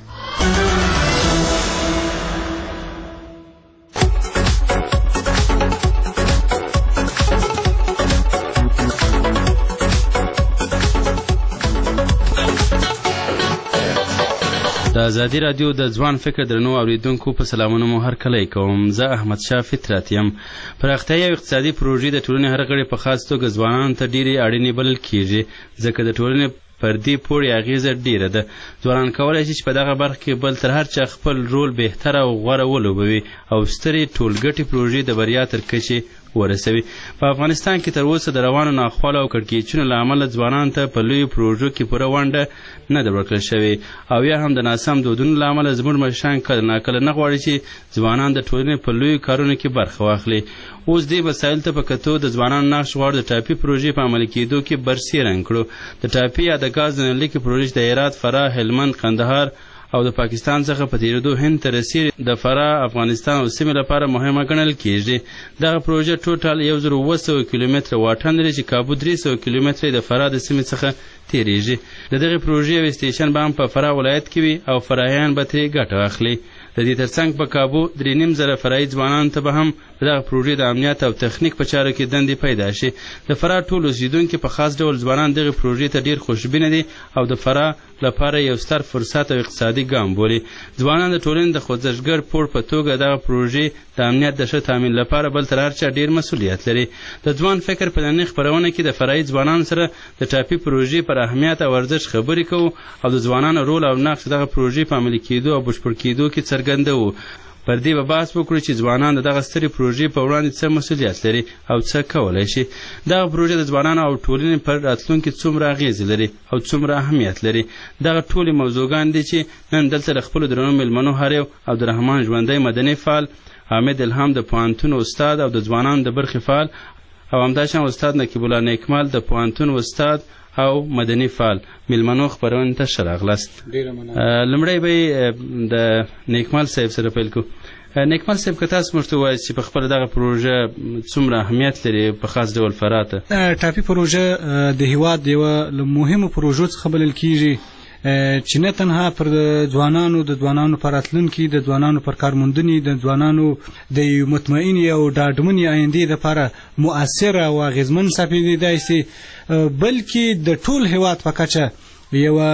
د ازادي راډیو د ځوان فکر درنو اوریدونکو په سلامونه مو هر کلی کوم. زه احمد شاه فطرت یم. پراختیایي او اقتصادي پروژې د ټولنې هر غړي په خاص توګه ځوانانو ته ډېرې اړینې بلل کېږي ځکه د ټولنې پر دې پورې اغیزه ډیره ده. ځوانان کولی شي چې په دغه برخه کې بل تر هر چا خپل رول بهتره او غوره ولوبوي او سترې ټولګټې پروژې د بریا تر کچې ورسوي. په افغانستان کې تر اوسه د روانو ناخوالو او کړکېچونو له امله ځوانانو ته په لویو پروژو کې پوره ونډه نه ده ورکړل شوې او یا هم د ناسم دودونو له امله زموږ مشران کله ناکله نه غواړي چې ځوانان د ټولنې په لویو کارونو کې برخه واخلي. اوس دې مسایلو ته په کتو د ځوانانو نقش غواړي د ټاپي پروژې په عملي کېدو کې برسېرنګ کړو. د ټاپي یا د ګاز د نلکې پروژې د هرات، فراه، هلمند، قندهار او د پاکستان څخه په تیریدو هند ته رسیږي د فراه، افغانستان او سیمې لپاره مهمه ګڼل کېږي. دغه پروژه ټوټال یو زر اوه سوه کیلومتره واټن لري چې کابو درې سوه کیلومتره د فراه د سیمې څخه تیریږي. د دغې پروژې یو سټیشن به هم په فراه ولایت کې وي او فراهیان به ترې ګټه واخلي. د دې ترڅنګ په کابو درې نیم زره فرایي ځوانانو ته به هم د دغه پروژې د امنیت او تخنیک په چارو کې دندې پیدا شي. د فراه ټول اوسېدونکي په خاص ډول ځوانان دغې پروژې ته ډېر خوشبینه دي او د فراه لپاره یو ستر فرصت او اقتصادي ګام بولي. ځوانان د ټولنې د خوځښتګر پوړ په توګه دغه پروژې د امنیت د ښه تامین لپاره بل تر هر چا ډېر مسؤلیت لري. د ځوان فکر په نننۍ خپرونه کې د فرایي ځوانانو سره د ټاپي پروژې پر اهمیت او ارزښت خبرې کوو او د ځوانانو رول او نقش دغه پروژې په عملي کېدو او بشپړ کېدو کې څرګندوو. پر دې به بحث وکړو چې ځوانان د دغه سترې پروژې په وړاندې څه مسؤلیت لري او څه کولی شي. دغه پروژې د ځوانانو او ټولنې پر راتلونکي څومره اغیزې لري او څومره اهمیت لري. دغه ټولې موضوعګان دي چې نن دلته د خپلو درنو مېلمنو هریو عبدالرحمن ژوندی مدني فعال، حامد الهام د پوهنتون استاد او د ځوانانو د برخې فعال او همداشان استاد نقیب الله نیکمال د پوهنتون استاد او مدني فعال مېلمنو خپرونې ته ښه راغلاست. لومړی به د نیکمال صاحب سره پیل کړو. نیکمال صاحب که تاسو موږ ته ووایاست چې په خپله دغه پروژه څومره اهمیت لري په خاص ډول فراه ته؟ ټاپي پروژه د هېواد د یوه له مهمو پروژو څخه بلل کېږي چې نه تنها پر ځوانانو د ځوانانو پر راتلونکي د ځوانانو پر کارموندنې د ځوانانو د یو مطمئنې او ډاډمنې آیندې دپاره مؤثره او اغېزمن سپېدای سي بلکې د ټول هېواد په کچه یوه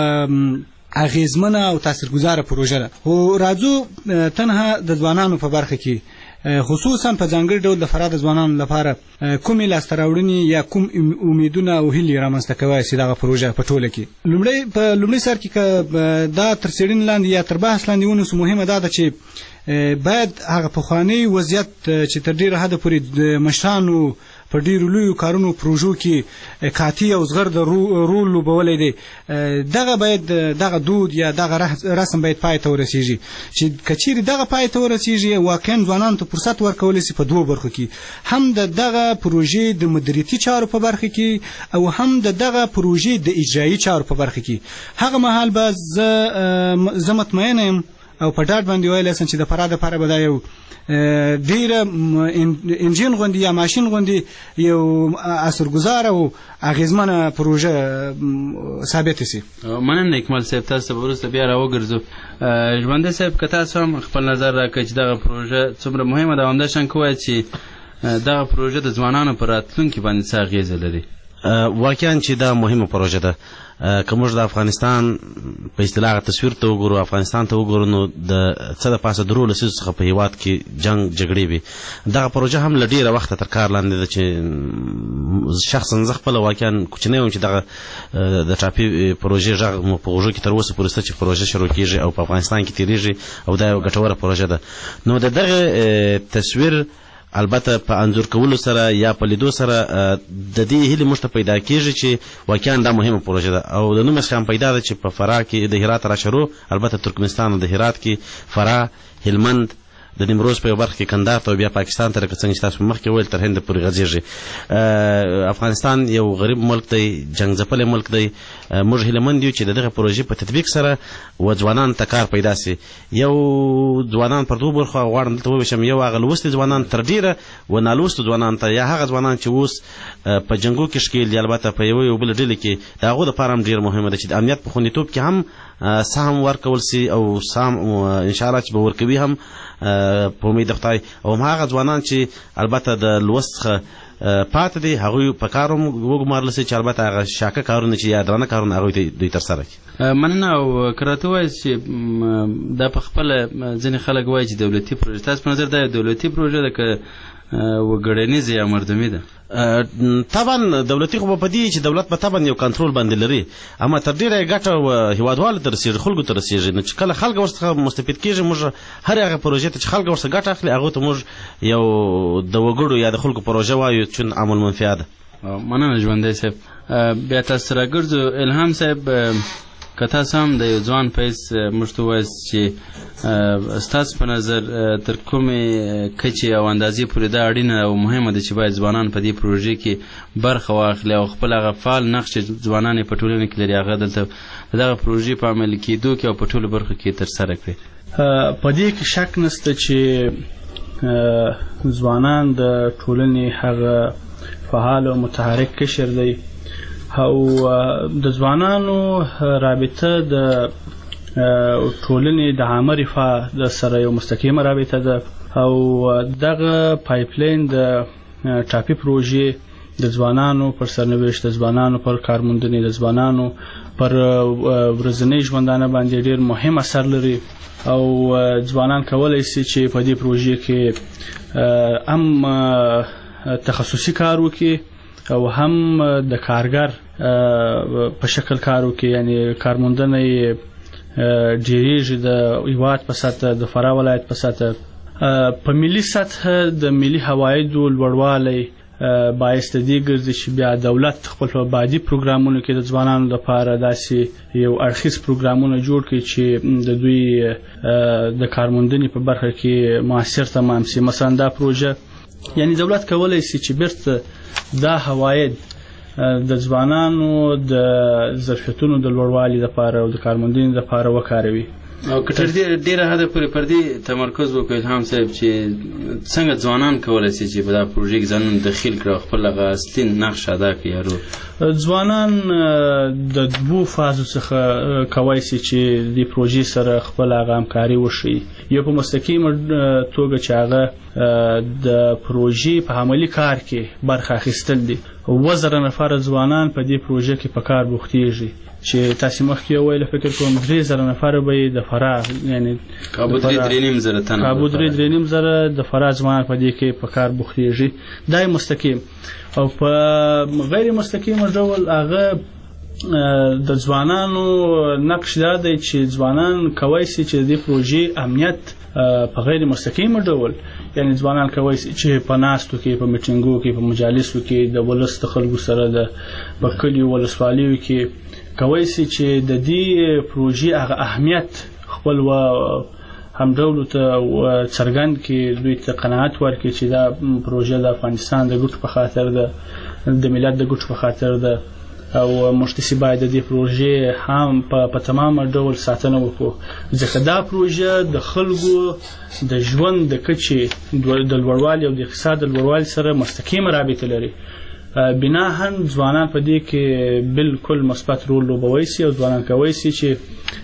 اغېزمنه او تاثیرګذاره پروژه ده. خو راځو تنها د ځوانانو په برخه کې خصوصا په ځانګړي ډول د فراه د ځوانانو لپاره کومې لاسته راوړنې یا کوم امیدونه او هیلې رامنځته کولی شي دغه پروژه په ټوله کې؟ لومړی په لومړي سر کې که دا تر څېړنې لاندې یا تر بحث لاندې ونیسو، مهمه دا ده چې باید هغه پخوانی وضعیت چې تر ډېره حده پورې د مشرانو په ډېرو لویو کارونو پروژو کې کاتی او زغر د رول لوبولی دی، دغه باید دغه دود یا دغه رسم باید پای ته ورسیږي چې که چیرې دغه پای ته ورسیږي واقعا ځوانانو ته فرصت ورکولی شي په دوو برخو کې، هم د دغه پروژې د مدیریتي چارو په برخه کې او هم د دغه پروژې د اجرایي چارو په برخه کې. هغه مهال به زه مطمئنه یم او په ډاډ باندې ویلی شم چې د فراه دپاره به دا یو ډیره انجین غوندې یا ماشین غوندې یو اثرګذار او اغیزمنه پروژه ثابته سي. مننه اکمل صاحب، تاسو به وروسته بیا راوګرځو. ژوندی صاحب که تاسو هم خپل نظر راکړئ چې دغه پروژه څومره مهمه ده او همداشان که ووایئ چې دغه پروژه د ځوانانو په راتلونکي باندې څه اغیزه لري. واقعا چې دا مهمه پروژه ده. که موږ د افغانستان په اصطلاح تصویر ته وګورو، افغانستان ته وګورو، نو د څه د پاسه درو لسیزو څخه په هیواد کې جنگ جګړې وي. دغه پروژه هم له ډېره وخته تر کار لاندې ده چې شخصا زه خپله واقعا کوچنی وم چې دغه د ټاپي پروژې غږ مو په غوږو کې تر اوسه پورې شته چې پروژه شروع کېږي او په افغانستان کې تېرېږي او دا یوه ګټوره پروژه ده. نو د دغه تصویر البته په انځور کولو سره یا په لیدو سره د دې هیلې موږ ته پیدا کېږي چې واقعا دا مهمه پروژه ده او د نوم څخه هم پیدا ده چې په فراه کې د هرات راشرو، البته ترکمنستان د هرات کې فراه، هلمند، د نیمروز په یو برخه کې کندهار ته او بیا پاکستان ته لکه څنګه چې تاسو مخکې وویل تر هند پورې غځېږي. افغانستان یو غریب ملک دی، جنګ ځپلی ملک دی. موږ هیلهمند یو چې د دغه پروژې په تطبیق سره و ځوانانو ته کار پیدا سي. یو ځوانان پر دوو برخو غواړم دلته وویشم، یو هغه لوستي ځوانان تر ډېره و نالوستو ځوانانو ته، یا هغه ځوانان چې اوس په جنګو کې ښکېل دي، البته په یوه یو بله ډلې کې، د هغو دپاره هم ډېر مهمه ده چې د امنیت په خوندیتوب کې هم سهم ورکول سي او سهم انشاءالله چې به ورکوي هم په امید د خدای، او هم هغه ځوانان چې البته د لوست څخه پاتې دي هغوی په کار هم وګمارل سي چې البته هغه شاکه کارونه چې یا درانه کارونه هغوی دوی ترسره کړي. مننه. او که راته ووایاست چې دا په خپله ځینې خلک وایي چې دولتي پروژه، تاسو په نظر دا یو دولتي پروژه ده که وګړنیزه یا مردمي ده؟ طبعا دولتي خو په دې چې دولت په طبعا یو کنټرول باندې لري، اما تر ډېره ګټه هیوادوالو ته رسېږي، خلکو ته رسېږي. نو چې کله خلک ورڅخه مستفید کېږي، موږ هر هغه پروژې ته چې خلک ورڅخه ګټه اخلي هغو ته موږ یو د وګړو یا د خلکو پروژه وایو چې عام المنفعه ده. مننه ژوندی صاحب. بیا تاسو راګرځو. الهام صاحب، که تاسو هم د یو ځوان په حیث موږ ته ووایاست چې ستاسو په نظر تر کومې کچې او اندازې پورې دا اړینه او مهمه ده چې باید ځوانان په دې پروژې کې برخه واخلي او خپل هغه فعال نقش چې ځوانان یې په ټولنه کې لري هغه دلته د دغه پروژې په عملي کېدو کې او په ټولو برخو کې ترسره کړي؟ په دې کې شک نشته چې ځوانان د ټولنې هغه فعال او متحرک قشر دی او د ځوانانو رابطه د ټولنې د عامه رفاه د سره یو مستقیمه رابطه ده او دغه پایپلاین د ټاپي پروژې د ځوانانو پر سرنوشت، د ځوانانو پر کارموندنې، د ځوانانو پر ورځنۍ ژوندانه باندې ډېر مهم اثر لري او ځوانان کولی شي چې په دې پروژې کې هم تخصصي کار وکړي او هم د کارګر په شکل کار وکړي، یعنی کارموندنه یې ډېرېږي د هیواد په سطح، د فراه ولایت په سطح. په ملي سطح د ملي عوایدو لوړوالی باعث د دې ګرځي چې بیا دولت خپل په بعدي پروګرامونو کې د ځوانانو لپاره داسې یو اړخیز پروګرامونه جوړ کړي چې د دوی د کارموندنې په برخه کې مؤثر تمام شي. مثلا دا پروژه، یعنی دولت کولی شي چې بیرته دا عواید د ځوانانو د ظرفیتونو د لوړوالي لپاره او د کارموندنې لپاره وکاروي. او که تر ډېره حده پورې پر دې تمرکز وکړو الهام صاحب چې څنګه ځوانان کولی شي چې په دا پروژې کې ځانونه دخیل کړي او خپل هغه اصلي نقش ادا کړي؟ یا رول ځوانان د دوو فازو څخه کولی شي چې دې پروژې سره خپل هغه همکاري وښیي. یو په مستقیمه توګه چې هغه د پروژې په عملي کار کې برخه اخیستل دي. اووه زره نفره ځوانان په دې پروژه کې په کار بوختېږي چې تاسو مخکې وویل، فکر کوم درې زره نفره به د فراه، یعنی کابو درې درې نیم زره تنه کابو درې درې نیم زره د فراه ځوانان په دې کې په کار بوختېږي. دا مستقیم. او په غیر مستقیم ډول هغه د ځوانانو نقش دا دی چې ځوانان کولی شي چې د دې پروژې امنیت په غیر مستقیم ډول، یعنی ځوانان کولی شي چې په ناستو کې، په میټینګو کې، په مجالسو کې د ولس د خلکو سره د په کلیو ولسوالیو کې کولی شي چې د دې پروژې هغه اهمیت خپل و هم ډولو ته څرګند کړي، دوی ته قناعت ورکړي چې دا پروژه د افغانستان د ګټو په خاطر ده، د ملت د ګټو په خاطر ده او موږ تاسې باید د دې پروژې هم په تمامه ډول ساتنه وکړو ځکه دا پروژه د خلکو د ژوند د کچې د لوړوالي او د اقتصاد د لوړوالي سره مستقیمه رابطه لري بناهاً ځوانان په دې کې بالکل مثبت رول لوبولی شي او ځوانان کولی شي چې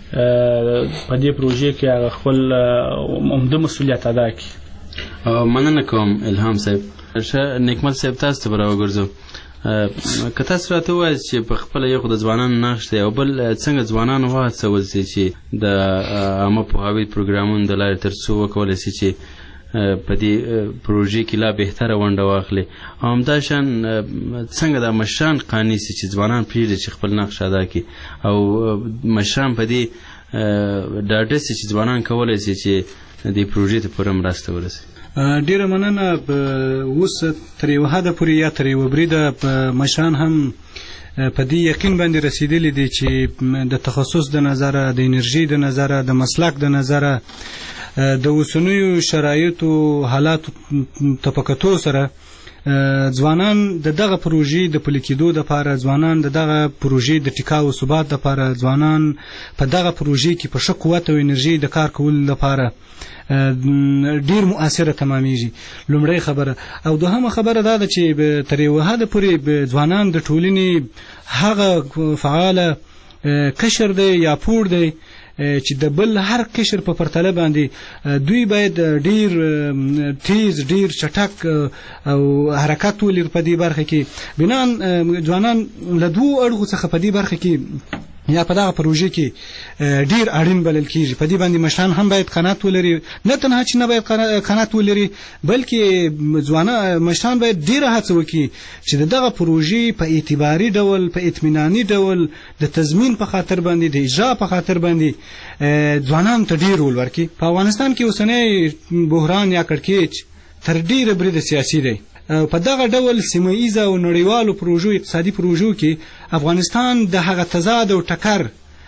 په دې پروژې کې هغه خپل عمده مسؤلیت ادا کړي. مننه کوم الهام صاحب. ښه نیکمل صاحب تاسو ته به راوګرځو. که تاسو راته ووایاست چې په خپله یو خو د ځوانانو نقش دی او بل څنګه ځوانان وهڅول شي چې د عامه پوهاوي پروګرامونو د لارې تر څو وکولی شي چې په دې پروژې کې لا بهتره ونډه واخلي او همداشان څنګه دا مشران قانع شي چې ځوانان پرېږدي چې خپل نقش ادا کړي او مشران په دې ډاډه شي چې ځوانان کولی شي چې دې پروژې ته پوره مرسته ورسوي. ډیره مننه. اوس تر یوه حده پورې یا تر یوه بریده مشران هم په دې یقین باندې رسیدلی دي چې د تخصص د نظره د انرژي د نظره د مسلک د نظره د اوسنیو شرایطو حالاتو ته په کتو سره ځوانان د دغه پروژې د پلي کېدو دپاره ځوانان د دغه پروژې د ټیکاو ثبات دپاره ځوانان په دغه پروژې کې په ښه قوت او انرژي د کار کولو لپاره ډیر مؤثره تمامیږي. لومړی خبره. او دوهمه خبره دا ده چې تر یوه حده پورې ځوانان د ټولنې هغه فعاله قشر دی یا پور دی چې د بل هر قشر په پرتله باندې دوی باید ډیر تیز ډیر چټک او حرکت ولري په دې برخه کې. بنان ځوانان له دوو اړخو څخه په دې برخه کې یا په دغه پروژې کې ډیر اړین بلل کېږي. په دې باندې مشران هم باید قناعت ولري، نه تنها چې نه باید قناعت ولري بلکې ځوانان مشران باید ډیره هڅه وکړي چې دغه پروژې په اعتباري ډول په اطمیناني ډول د تضمین په خاطر باندې د اجرا په خاطر باندې ځوانان ته ډیر رول ورکړي. په افغانستان کې اوسنی بحران یا کړکېچ تر ډیره بریده سیاسي دی. په دغه ډول سیمه ایزه او نړیوالو پروژو اقتصادي پروژو کې افغانستان د هغه تضاد او ټکر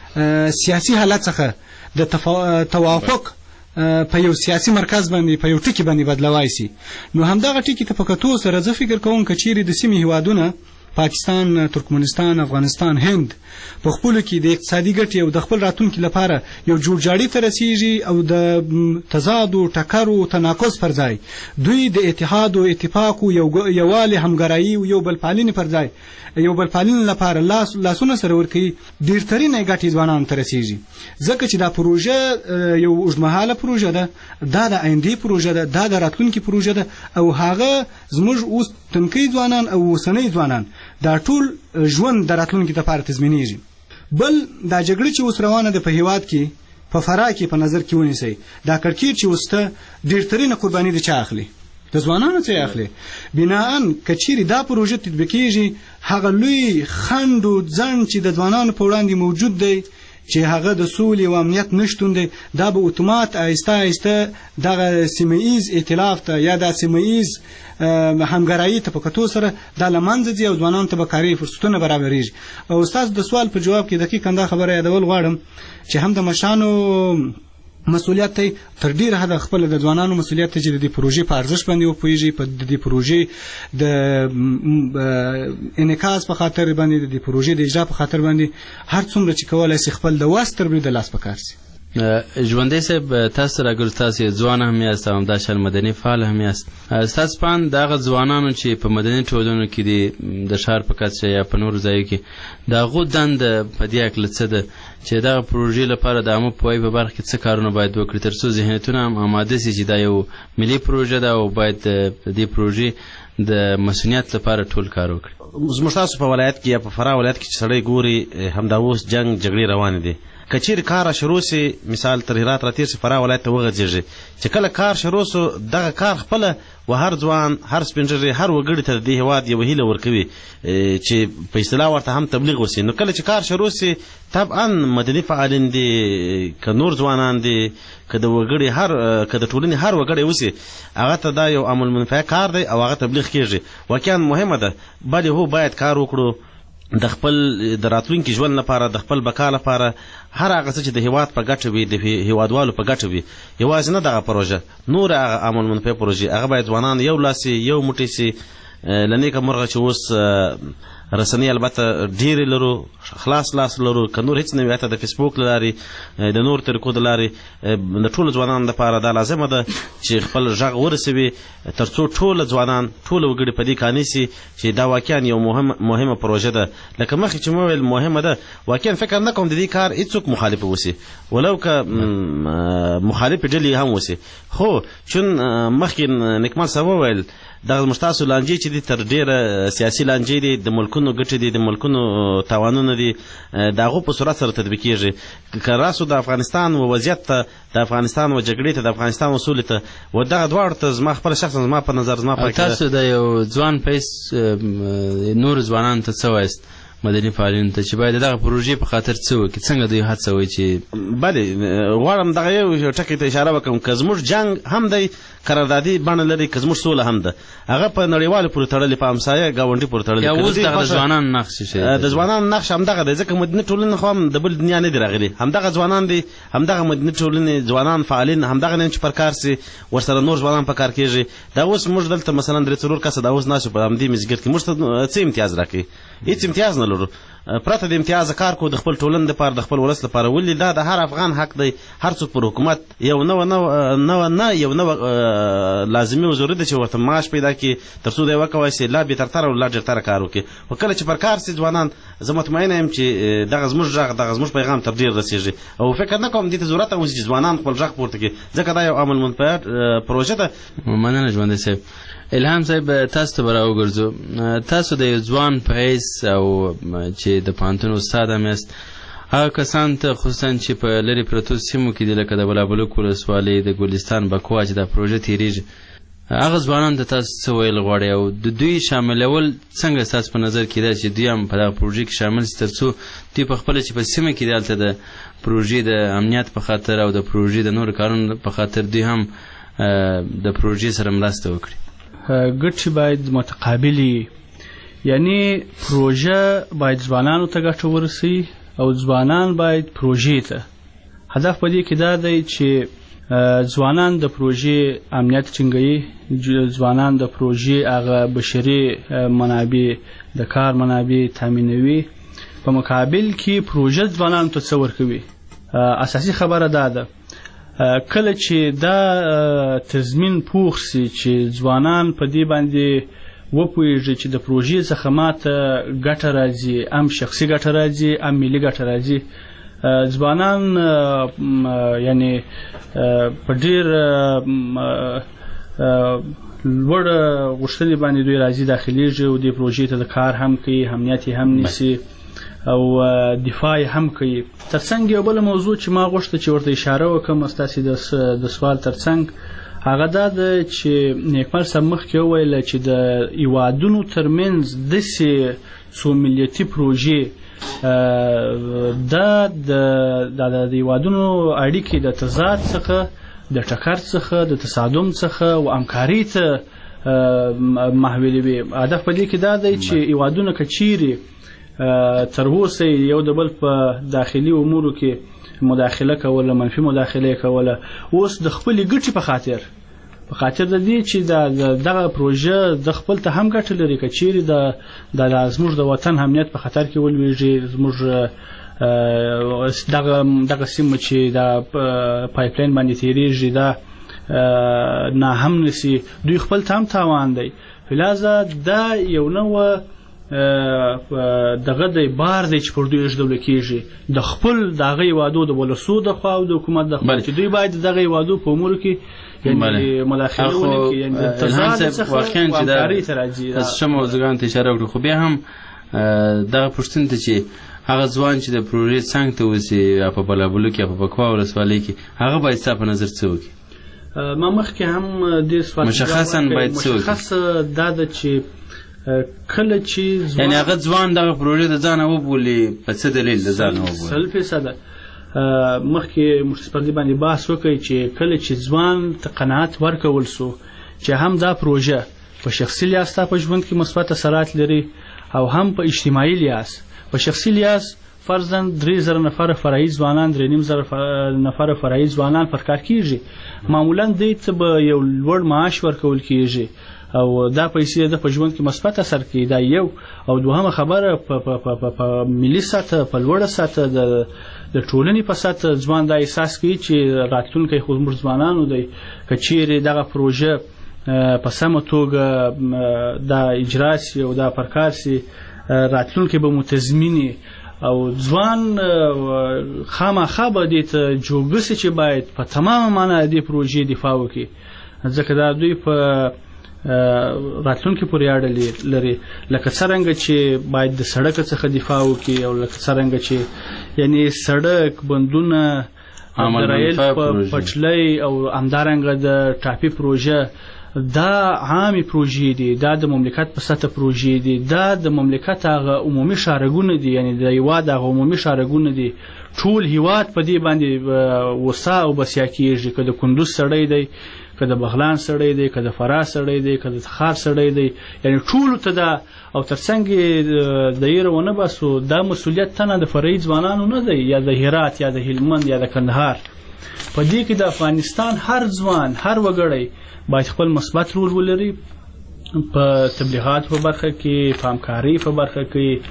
سیاسي حالت څخه د توافق په یو سیاسي مرکز باندې په یو ټکي باندې بدلوای شي. نو همدغه ټکي ته په کتو سره زه فکر کوم که چیرې د سیمې هیوادونه پاکستان، ترکمنستان، افغانستان، هند په خپلو کې د اقتصادي ګټې او د خپل راتلونکي لپاره یو جوړجاړي ته رسیږي او د تضاد او ټکر او تناقض پر ځای دوی د اتحاد او اتفاق او یووالي همګرایي او یو بل پالنې پر ځای یو بل پالنې لپاره لاس لاسونه سره ورکوي ډېرترینه ګټې ځوانانو ته رسیږي. ځکه چې دا پروژه یو اوږدمهاله پروژه ده، دا د آیندې پروژه ده، دا د راتلونکي پروژه ده او هغه زموږ اوس تنکي ځوانان او اوسنۍ ځوانان دا ټول ژوند د راتلونکي لپاره تضمینېږي. بل دا جګړه چې اوس روانه ده په هیواد کې په فراه کې په نظر کې ونیسئ. دا کړکېچ چې اوس ته ډېرترینه قرباني د چا اخلي؟ د ځوانانو څخه اخلي. بناءً که چیرې دا پروژه تطبیقېږي هغه لوی خنډ او ځنډ چې د ځوانانو په وړاندې موجود دی چې هغه د سولې او امنیت نشتون دی دا به اتومات آهسته آهسته دغه سیمه ایز ائتلاف ته یا د سیمه ایز همګرایي ته په کتو سره دا له منځه ځي او ځوانانو ته به کاري فرصتونه برابرېږي. او ستاسو د سوال په جواب کې دقیقاً دا خبره یادول غواړم چې هم د مشرانو مسؤلیت دی تر ډیره حده خپل د ځوانانو مسؤلیت دی چې د دې پروژې په ارزښت باندې وپوهېږي، په د دې پروژې د انعکاس په خاطر باندې د دې پروژې د اجرا په خاطر باندې هر څومره چې کولی شي خپل د وس تر بریده لاس په کار شي. ژوندی صاحب تاسو راګرځو تاسو ځوان هم یاست او همداشان مدني فعال هم یاست. ستاسو په اند دغه ځوانانو چې په مدني ټولنو کې دي د ښار په کچه یا په نورو ځایو کې د هغو دنده په دې هکله څه ده چې دغه پروژې لپاره د عامه پوهاوي په برخه کې څه کارونه باید وکړي تر څو ذهنیتونه هم اماده شي چې دا یو ملي پروژه ده او باید په دې پروژې د مسؤلیت لپاره ټول کار وکړي. زموږ تاسو په ولایت کې یا په فراه ولایت کې چې سړی ګوري همدا اوس جنګ جګړې روانې دي. که چیرې کار شروع سي مثال تر هرات راتېر سي فراه ولایت ته وغځېږي چې کله کار شروع سو دغه کار خپله و هر ځوان هر سپین ږیری هر وګړي ته د دې هېواد یوه هیله ورکوي چې په اصطلاح ورته هم تبلیغ وسي. نو کله چې کار شروع سي طبعا مدني فعالین دي که نور ځوانان دي که د وګړي هر که د ټولنې هر وګړی وسي هغه ته دا یو عمل منفعه کار دی او هغه تبلیغ کېږي. واقعا مهمه ده بلې هو باید کار وکړو د خپل د راتلونکي ژوند لپاره د خپل بقا لپاره هر هغه څه چې د هیواد په ګټه وي د هیوادوالو په ګټه وي. یوازې نه دغه پروژه نور هغه عمل منفعه پروژې هغه باید ځوانان یو لاس یو موټی سي له نیکه مرغه چې اوس رسنۍ البته ډېرې لرو، خلاص لاس لرو، که نور هېڅ نه وي حتی د فیسبوک له لارې د نور طریقو د لارې د ټولو ځوانانو لپاره دا لازمه ده چې خپل غږ ورسوي تر څو ټوله ځوانان ټوله وګړي په دې قانع سي چې دا واقعا یو مهمه پروژه ده. لکه مخکې چې مو ویل مهمه ده، واقعا فکر نه کوم د دې کار هېڅوک مخالف اوسي، ولو که مخالف ډلې هم اوسي. خو چون مخکې نکمل صاحب وویل دغه زموږ ستاسو لانجې چې دي تر ډېره سیاسي لانجې دي، د ملکونو ګټې دي، د ملکونو تاوانونه دي، د هغو په صورت سره تطبیقېږي. که راسو د افغانستان و وضعیت ته، د افغانستان و جګړې ته، د افغانستان و سولې ته، و دغه دواړو ته زما خپله شخصا زما په نظر زما په تاسو د یو ځوان په حیث نورو ځوانانو ته څه وایست مدني فعالینو ته چې باید دغه پروژې په خاطر څه وکړي، څنګه دوی هڅوي چې بلې غواړم دغه یو ټکي ته اشاره وکړم که زموږ جنګ هم دی قراردادي بڼه لري، که زموږ سوله هم ده، هغه په نړیوالو پورې تړلې، په همسایه ګاونډي پورې تړلې. یا اوس دغه د ځوانانو نقش د ځوانانو نقش همدغه دی، ځکه مدني ټولنې خو هم د بل دنیا نه دي راغلي، همدغه ځوانان دي، همدغه مدني ټولنې ځوانان فعالین همدغه نه چې پر کار سي، ورسره نور ځوانان په کار کېږي. دا اوس موږ دلته مثلا درې څلور کسه دا اوس ناستو په همدې مزګر کې، موږ ته څه امتیاز راکوي؟ هېڅ امتیاز نه لرو، پرته د امتیازه کار کو د خپل ټولنې دپاره، د خپل ولس لپاره. ولې دا د هر افغان حق دی، هر څوک پر حکومت یو نوه نوه نه یو نوه لازمي او ضروري ده چې ورته معاش پیدا کړي تر څو دی وکولی سي لا بهترتره او لا ډېرتره کار وکړي. خو کله چې پر کار سي ځوانان، زه مطمئنه یم چې دغه زموږ غږ، دغه زموږ پیغام تر ډېر رسېږي، او فکر نه کوم دې ته ضرورت هم چې ځوانان خپل غږ پورته کړي، ځکه دا یو عمل منفعه پروژه ده. مننه ژوندی صاحب. الهام صاحب تاسو ته به راوګرځو، تاسو د یو ځوان په حیث او چې د پوهنتون استاد هم یاست، هغه کسان ته خصوصا چې په لرې پرتو سیمو کې دي لکه د بلابلوک ولسوالۍ، د ګلستان، بکوا چې دا پروژه تېرېږي، هغه ځوانانو ته تاسو څه ویل غواړئ او د دوی شاملول څنګه ستاسو په نظر کېدای چې دوی هم په دغه پروژې کې شامل شي تر څو دوی په خپله چې په سیمه کې دي هلته د پروژې د امنیت په خاطر او د پروژې د نورو کارونو په خاطر دوی هم د پروژې سره مرسته وکړي؟ ګټې باید متقابلې، یعنی پروژه باید ځوانانو ته ګټه ورسوي او ځوانان باید پروژې ته. هدف په دې کې دا دی چې ځوانان د پروژې امنیت ټینګوي، ځوانان د پروژې هغه بشري منابع، د کار منابع تامینوي، په مقابل کې پروژه ځوانانو ته څه ورکوي. اساسي خبره دا ده کله چې دا تضمین پوخ سي چې ځوانان په دې باندې وپوهېږي چې د پروژې څخه ماته ګټه راځي، ام شخصي ګټه راځي، ام ملي ګټه راځي، ځوانان یعنی په ډېر لوړ غوښتنې باندې دوی راځي داخلېږي او دې پروژې ته د کار هم کوي، امنیت یې هم نیسي او دفاع هم کوي. ترڅنګ یو بله موضوع چې ما غوښته چې ورته اشاره وکړم ستاسې د سوال ترڅنګ، هغه دا ده چې نیکمل صاحب مخکې وویله چې د هیوادونو ترمنځ داسې څو ملیتي پروژې دا د هیوادونو اړیکې د تضاد څخه، د ټکر څخه، د تصادم څخه او همکارۍ ته محولوي. هدف په دې کې دا دی چې هیوادونه که چیرې تر اوسه یو د بل په داخلي امورو کې مداخله کوله، منفي مداخله کوله، اوس د خپلې ګټې په خاطر په خاطر د دې چې دغه پروژه د خپل ته هم ګټه لري، که چیرې د زموږ د وطن امنیت په خطر کې ولویږي، زموږ دغه سیمه چې دا پایپلاین باندې تېرېږي دا ناهم نسي، دوی خپل ته هم تاوان دی. لہذا دا یو نوع دغه دی بار دی چې پر دوی اژدوله کېږي، د خپل د هغه هیوادو د ولسو د خوا او د حکومت د خوا چې دوی باید د دغه هیوادو په امورو کې یعنې مداخله ونه کړي، یعنې د تضاد څخه همکارۍ ته راځي. تاسو ښه موضوعګانو ته اشاره وکړو، خو بیا هم دغه پوښتنې ته چې هغه ځوان چې د پروژې څنګ ته اوسي یا په بلابلوک یا په بکوا ولسوالۍ کې، هغه باید ستا په نظر څه وکړي؟ ما مخکې هم دې سوال مشخصا باید څه وکړي؟ مشخص دا ده چې کله چې یعنې هغه ځوان دغه پروژې د ځانه وبولي، په څه دلیل د ځانه وبولي؟ سل فیصده مخکې موږ پر دې باندې بحث وکړی چې کله چې ځوان ته قناعت ورکول سو چې هم دا پروژه په شخصي لحاظ ستا په ژوند کې مثبت اثرات لري او هم په اجتماعي لحاظ. په شخصي لحاظ فرضاً درې زره نفره فرعي ځوانان درې نیم زره نفره فرعي ځوانان پر کار کیږي. معمولاً دوی ته به یو لوړ معاش ورکول کیږي او دا پیسې د په ژوند کې مثبت اثر کوي. دا یو. او دوهمه خبره په ملي سطح په لوړه سطح د د ټولنې په سطح ځوان دا احساس کوي چې راتلونکی خو زموږ ځوانانو دی. که چیرې دغه پروژه په سمه توګه دا اجرا سي او دا پر کار سي راتلونکی به متضمني او ځوان خامخا به دې ته جوګه سي چې باید په تمامه معنا دې پروژې دفاع وکړي ځکه دا دوی په راتلونکي پورې اړه لري. لکه څرنګه چې باید د سړک څخه دفاع وکړي او لکه څرنګه چې یعنی سړک بندونه د ریل پټلۍ او همدارنګه د ټاپي پروژه دا عامي پروژې دي. دا د مملکت په سطح پروژې دي. دا د مملکت هغه عمومي شارګونه دي یعنی د هیواد هغه عمومي شارګونه دي. ټول هیواد په دې باندې وسا او بسیا کېږي. که د کندوز سړی دی، که د بغلان سړی دی، که د فراه سړی دی، که د تخار سړی دی، یعنی ټولو ته دا او ترڅنګ د ایره ونه باسو دا مسؤلیت تنه د فرعي ځوانانو نه دی یا د هرات یا د هلمند یا د کندهار. په دې کې د افغانستان هر ځوان هر وګړی باید خپل مثبت رول ولري په تبلیغاتو په برخه کې، په همکارۍ په برخه کې.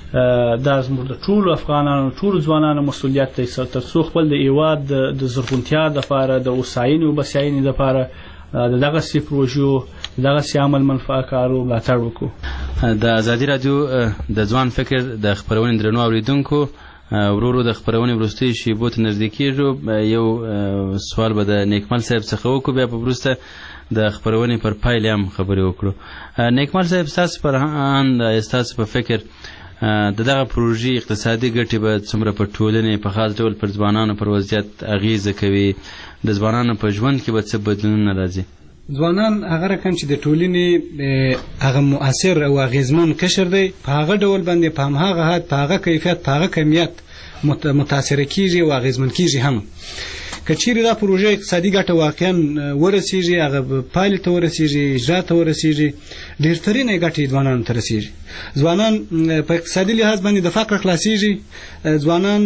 دا زموږ د ټولو افغانانو ټولو ځوانانو مسؤلیت دی تر څو خپل د هیواد د زرغونتیا دپاره د هوساینې او بسیاینې دپاره د دغسې پروژو د دغسې عمل منفعه کارو ملاتړ وکړو. د ازادي راډیو د ځوان فکر د خپرونې درنو اورېدونکو ورو ورو د خپرونې وروستیو شیبو ته نږدې کېږو. یو سوال به د نیکمل صاحب څخه وکړو بیا په وروسته د خپرونې پر پایلې هم خبرې وکړو. نیکمل صاحب ستاسو پر اند ستاسو په فکر د دغه پروژې اقتصادي ګټې به څومره په ټولنې په خاص ډول پر ځوانانو پر وضعیت اغیزه کوي؟ د ځوانانو په ژوند کې به څه بدلونونه راځي؟ ځوانان هغه رقم چې د ټولنې هغه مؤثر او اغیزمن قشر دی په هغه ډول باندې په هماغه حد په هغه کیفیت په هغه کمیت متاثره کیږي او اغیزمن کیږي هم. که چیرې دا پروژه اقتصادي ګټه واقعا ورسیږي، هغه پایلې ته ورسیږي، اجرا ته ورسیږي، ډېرترینه ګټې ځوانانو ته رسیږي. ځوانان په اقتصادي لحاظ باندې د فقر خلاصیږي، ځوانان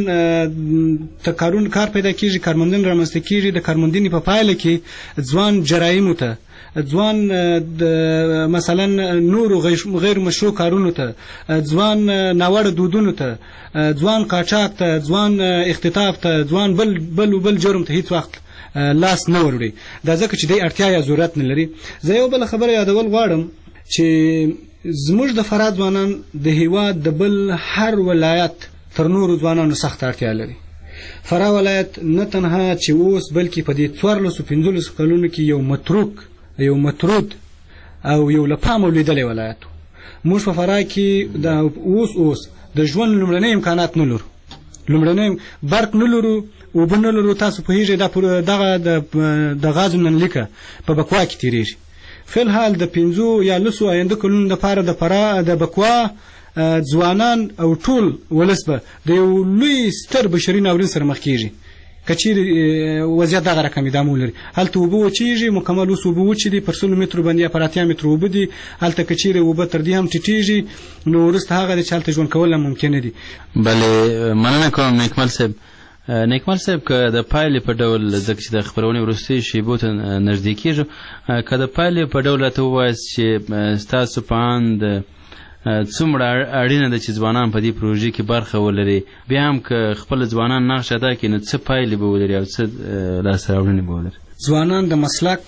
ته کارون کار پیدا کیږي، کارموندنه رامنځته کیږي. د کارموندنې په پایله کې ځوان جرایمو ته، ځوان د مثلا نورو غیر مشروع کارونو ته، ځوان ناوړه دودونو ته، ځوان قاچاق ته، ځوان اختطاف ته، ځوان بل بل بل جرم ته هیڅ وخت لاس نه وروړي. دا ځکه چې دی اړتیا یا ضرورت نه لري. زه یو بله خبره یادول غواړم چې زموږ د فراه ځوانان د هیواد د بل هر ولایت تر نورو ځوانانو سخت اړتیا لري. فراه ولایت نه تنها چې اوس بلکې په دې څوارلسو پنځلسو کلونو کې یو متروک یو مطرود او یو له پامه لیدلی ولایت. موږ په فراه کې د اوس اوس د ژوند لومړنۍ امکانات نه لرو. لومړنۍ برق نه لرو، اوبه نه لرو. تاسو پوهېږئ دغه د غازو ننلیکه په بکوا کې تېرېږي. فی الحال د پنځو یا لسو آینده کلونو دپاره د فراه د بکوا ځوانان او ټول ولس به د یو لوی ستر بشري ناورین سره مخ کېږي که چیرې وضعیت دغه رقم ادامه ولري. هلته اوبه وچېږي، مکمل اوس اوبه وچې دي، پر سلو مترو باندې یا پر اتیا مترو اوبه دي. هلته که چیرې اوبه تر دې هم ټیټېږي نو وروسته هغه دی چې هلته ژوند کول هم ممکنه دي. بلې مننه کوم نیکمل صاحب. نیکمل صاحب که د پایلې په ډول ځکه چې د خپرونې وروستیو شیبو ته نږدې کېږو، که د پایلې په ډول راته ووایاست چې ستاسو په اند څومره اړینه ده چې ځوانان په دې پروژې کې برخه ولري، بیا هم که خپل ځوانان نقش ادا کړي نو څه پایلې به ولري او څه لاسته راوړنې به ولري؟ ځوانان د مسلک،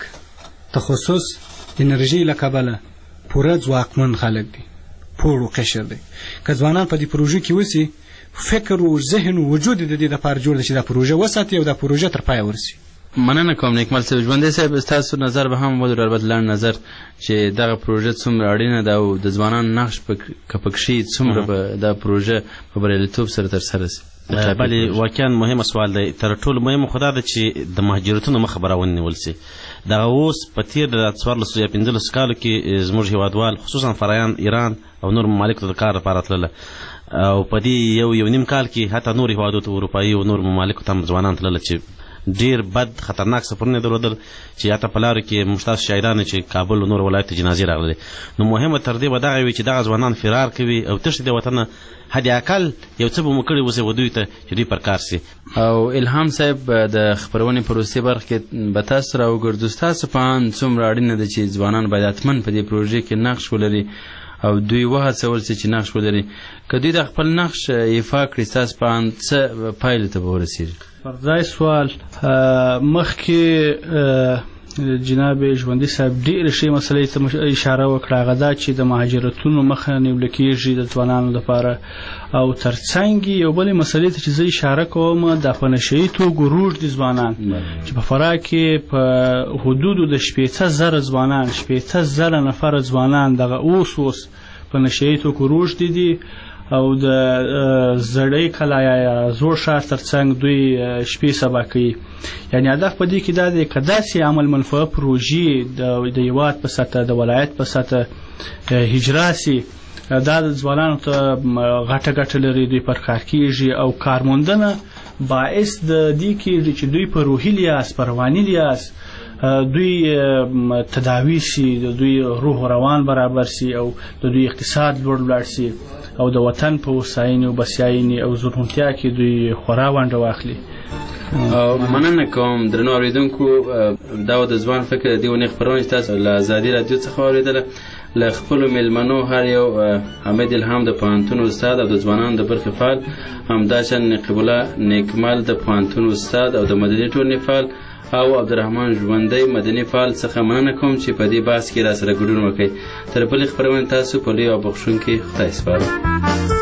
تخصص، انرژي له کبله پوره ځواکمن خلک دي، پوړ قشر دی. که ځوانان په دې پروژې کې اوسي، فکر او ذهن او وجود د دې لپاره جوړ دی چې دا پروژه وساتي او دا پروژه تر پایه ورسي. مننه کوم نیکمل صاحب. ژوندی صاحب ستاسو نظر به هم ولرو، البته لنډ نظر، چې دغه پروژه څومره اړینه ده او د ځوانانو نقش که پکې څومره به دا پروژه په بریالیتوب سره ترسره سي؟ بلې واقعا مهمه سوال دی. تر ټولو مهمه خو دا ده چې د مهاجرتونو مخه به راونیول سي. دغه اوس په تېر د څوارلسو یا پنځلسو کالو کې زموږ هېوادوال خصوصا فرایان، ایران او نور ممالکو ته د کار لپاره تلله او په دې یو یو نیم کال کې حتی نور هېوادو ته، اروپایي او نور ممالکو ته هم ځوانان تلله چې ډیر بد خطرناک سفرونه درلودل چې یا ته په لارو کې موږ تاسو شاهدان چې کابل او نور ولایت جنازې راغلي. نو مهمه تر دې به دغه وي چې دغه ځوانان فرار کوي او تښتي د وطنه، حد اقل یو څه به مو کړي اوسې و دوی ته چې دوی پر کار سي. او الهام صاحب د خپرونې په وروستۍ برخه کې به تاسو راوګرځو، ستاسو په اند څومره اړینه ده چې ځوانان باید حتماً په دې پروژې کې نقش ولري او دوی وهڅول سي چې نقش ولري؟ که دوی د خپل نقش ایفا کړي ستاسو په اند څه پایلې ته به ورسېږي؟ پر ځای سوال مخکې جناب ژوندي صاحب ډېرې ښې مسلې ته اشاره وکړه، هغه دا چې د مهاجرتونو مخه نیول کېږي د ځوانانو لپاره، او تر څنګ یو بلې مسلې ته چې زه اشاره کوم د په نشهیي توګو روږدي ځوانان چې په فراه کې په حدودو د شپېته زره ځوانان شپېته زره نفره ځوانان دغه اوس اوس په نشهیي توګو روږدي دي او د زړی کلا یا زوړ ښار تر څنګ دوی شپې سبا کوي. یعنی هدف په دې کې دا دی که داسې عمل منفعه پروژې د هېواد په سطحه د ولایت په سطحه هجرا سي، دا د ځوانانو ته غټه ګټه لري، دوی پر کار کېږي او کارموندنه باعث د دې کېږي چې دوی په روحي لحاظ په رواني لحاظ دوی تداوي سي، د دوی روح و روان برابر سي او د دوی اقتصاد لوړ ولاړ سي او د وطن په هوساینې او بسیاینې او زرغونتیا کې دوی خورا ونډه واخلي. مننه کوم درنو اورېدونکو، دا د ځوان فکر د دې ونې خپرونه چې تاسو له ازادي راډیو څخه واورېدله. له خپلو میلمنو هر یو حمید الهام د پوهنتون استاد او د ځوانانو د برخې فعال، همداشان نقیب الله نیکمل د پوهنتون استاد او د مدني ټولنې فعال، او عبدالرحمن ژوندی مدني فعال څخه مننه کوم چې په دې بحث کې راسره ګډون وکړئ. تر بلې خپرونې تاسو په لوی او بخښونکي خدای سپارم.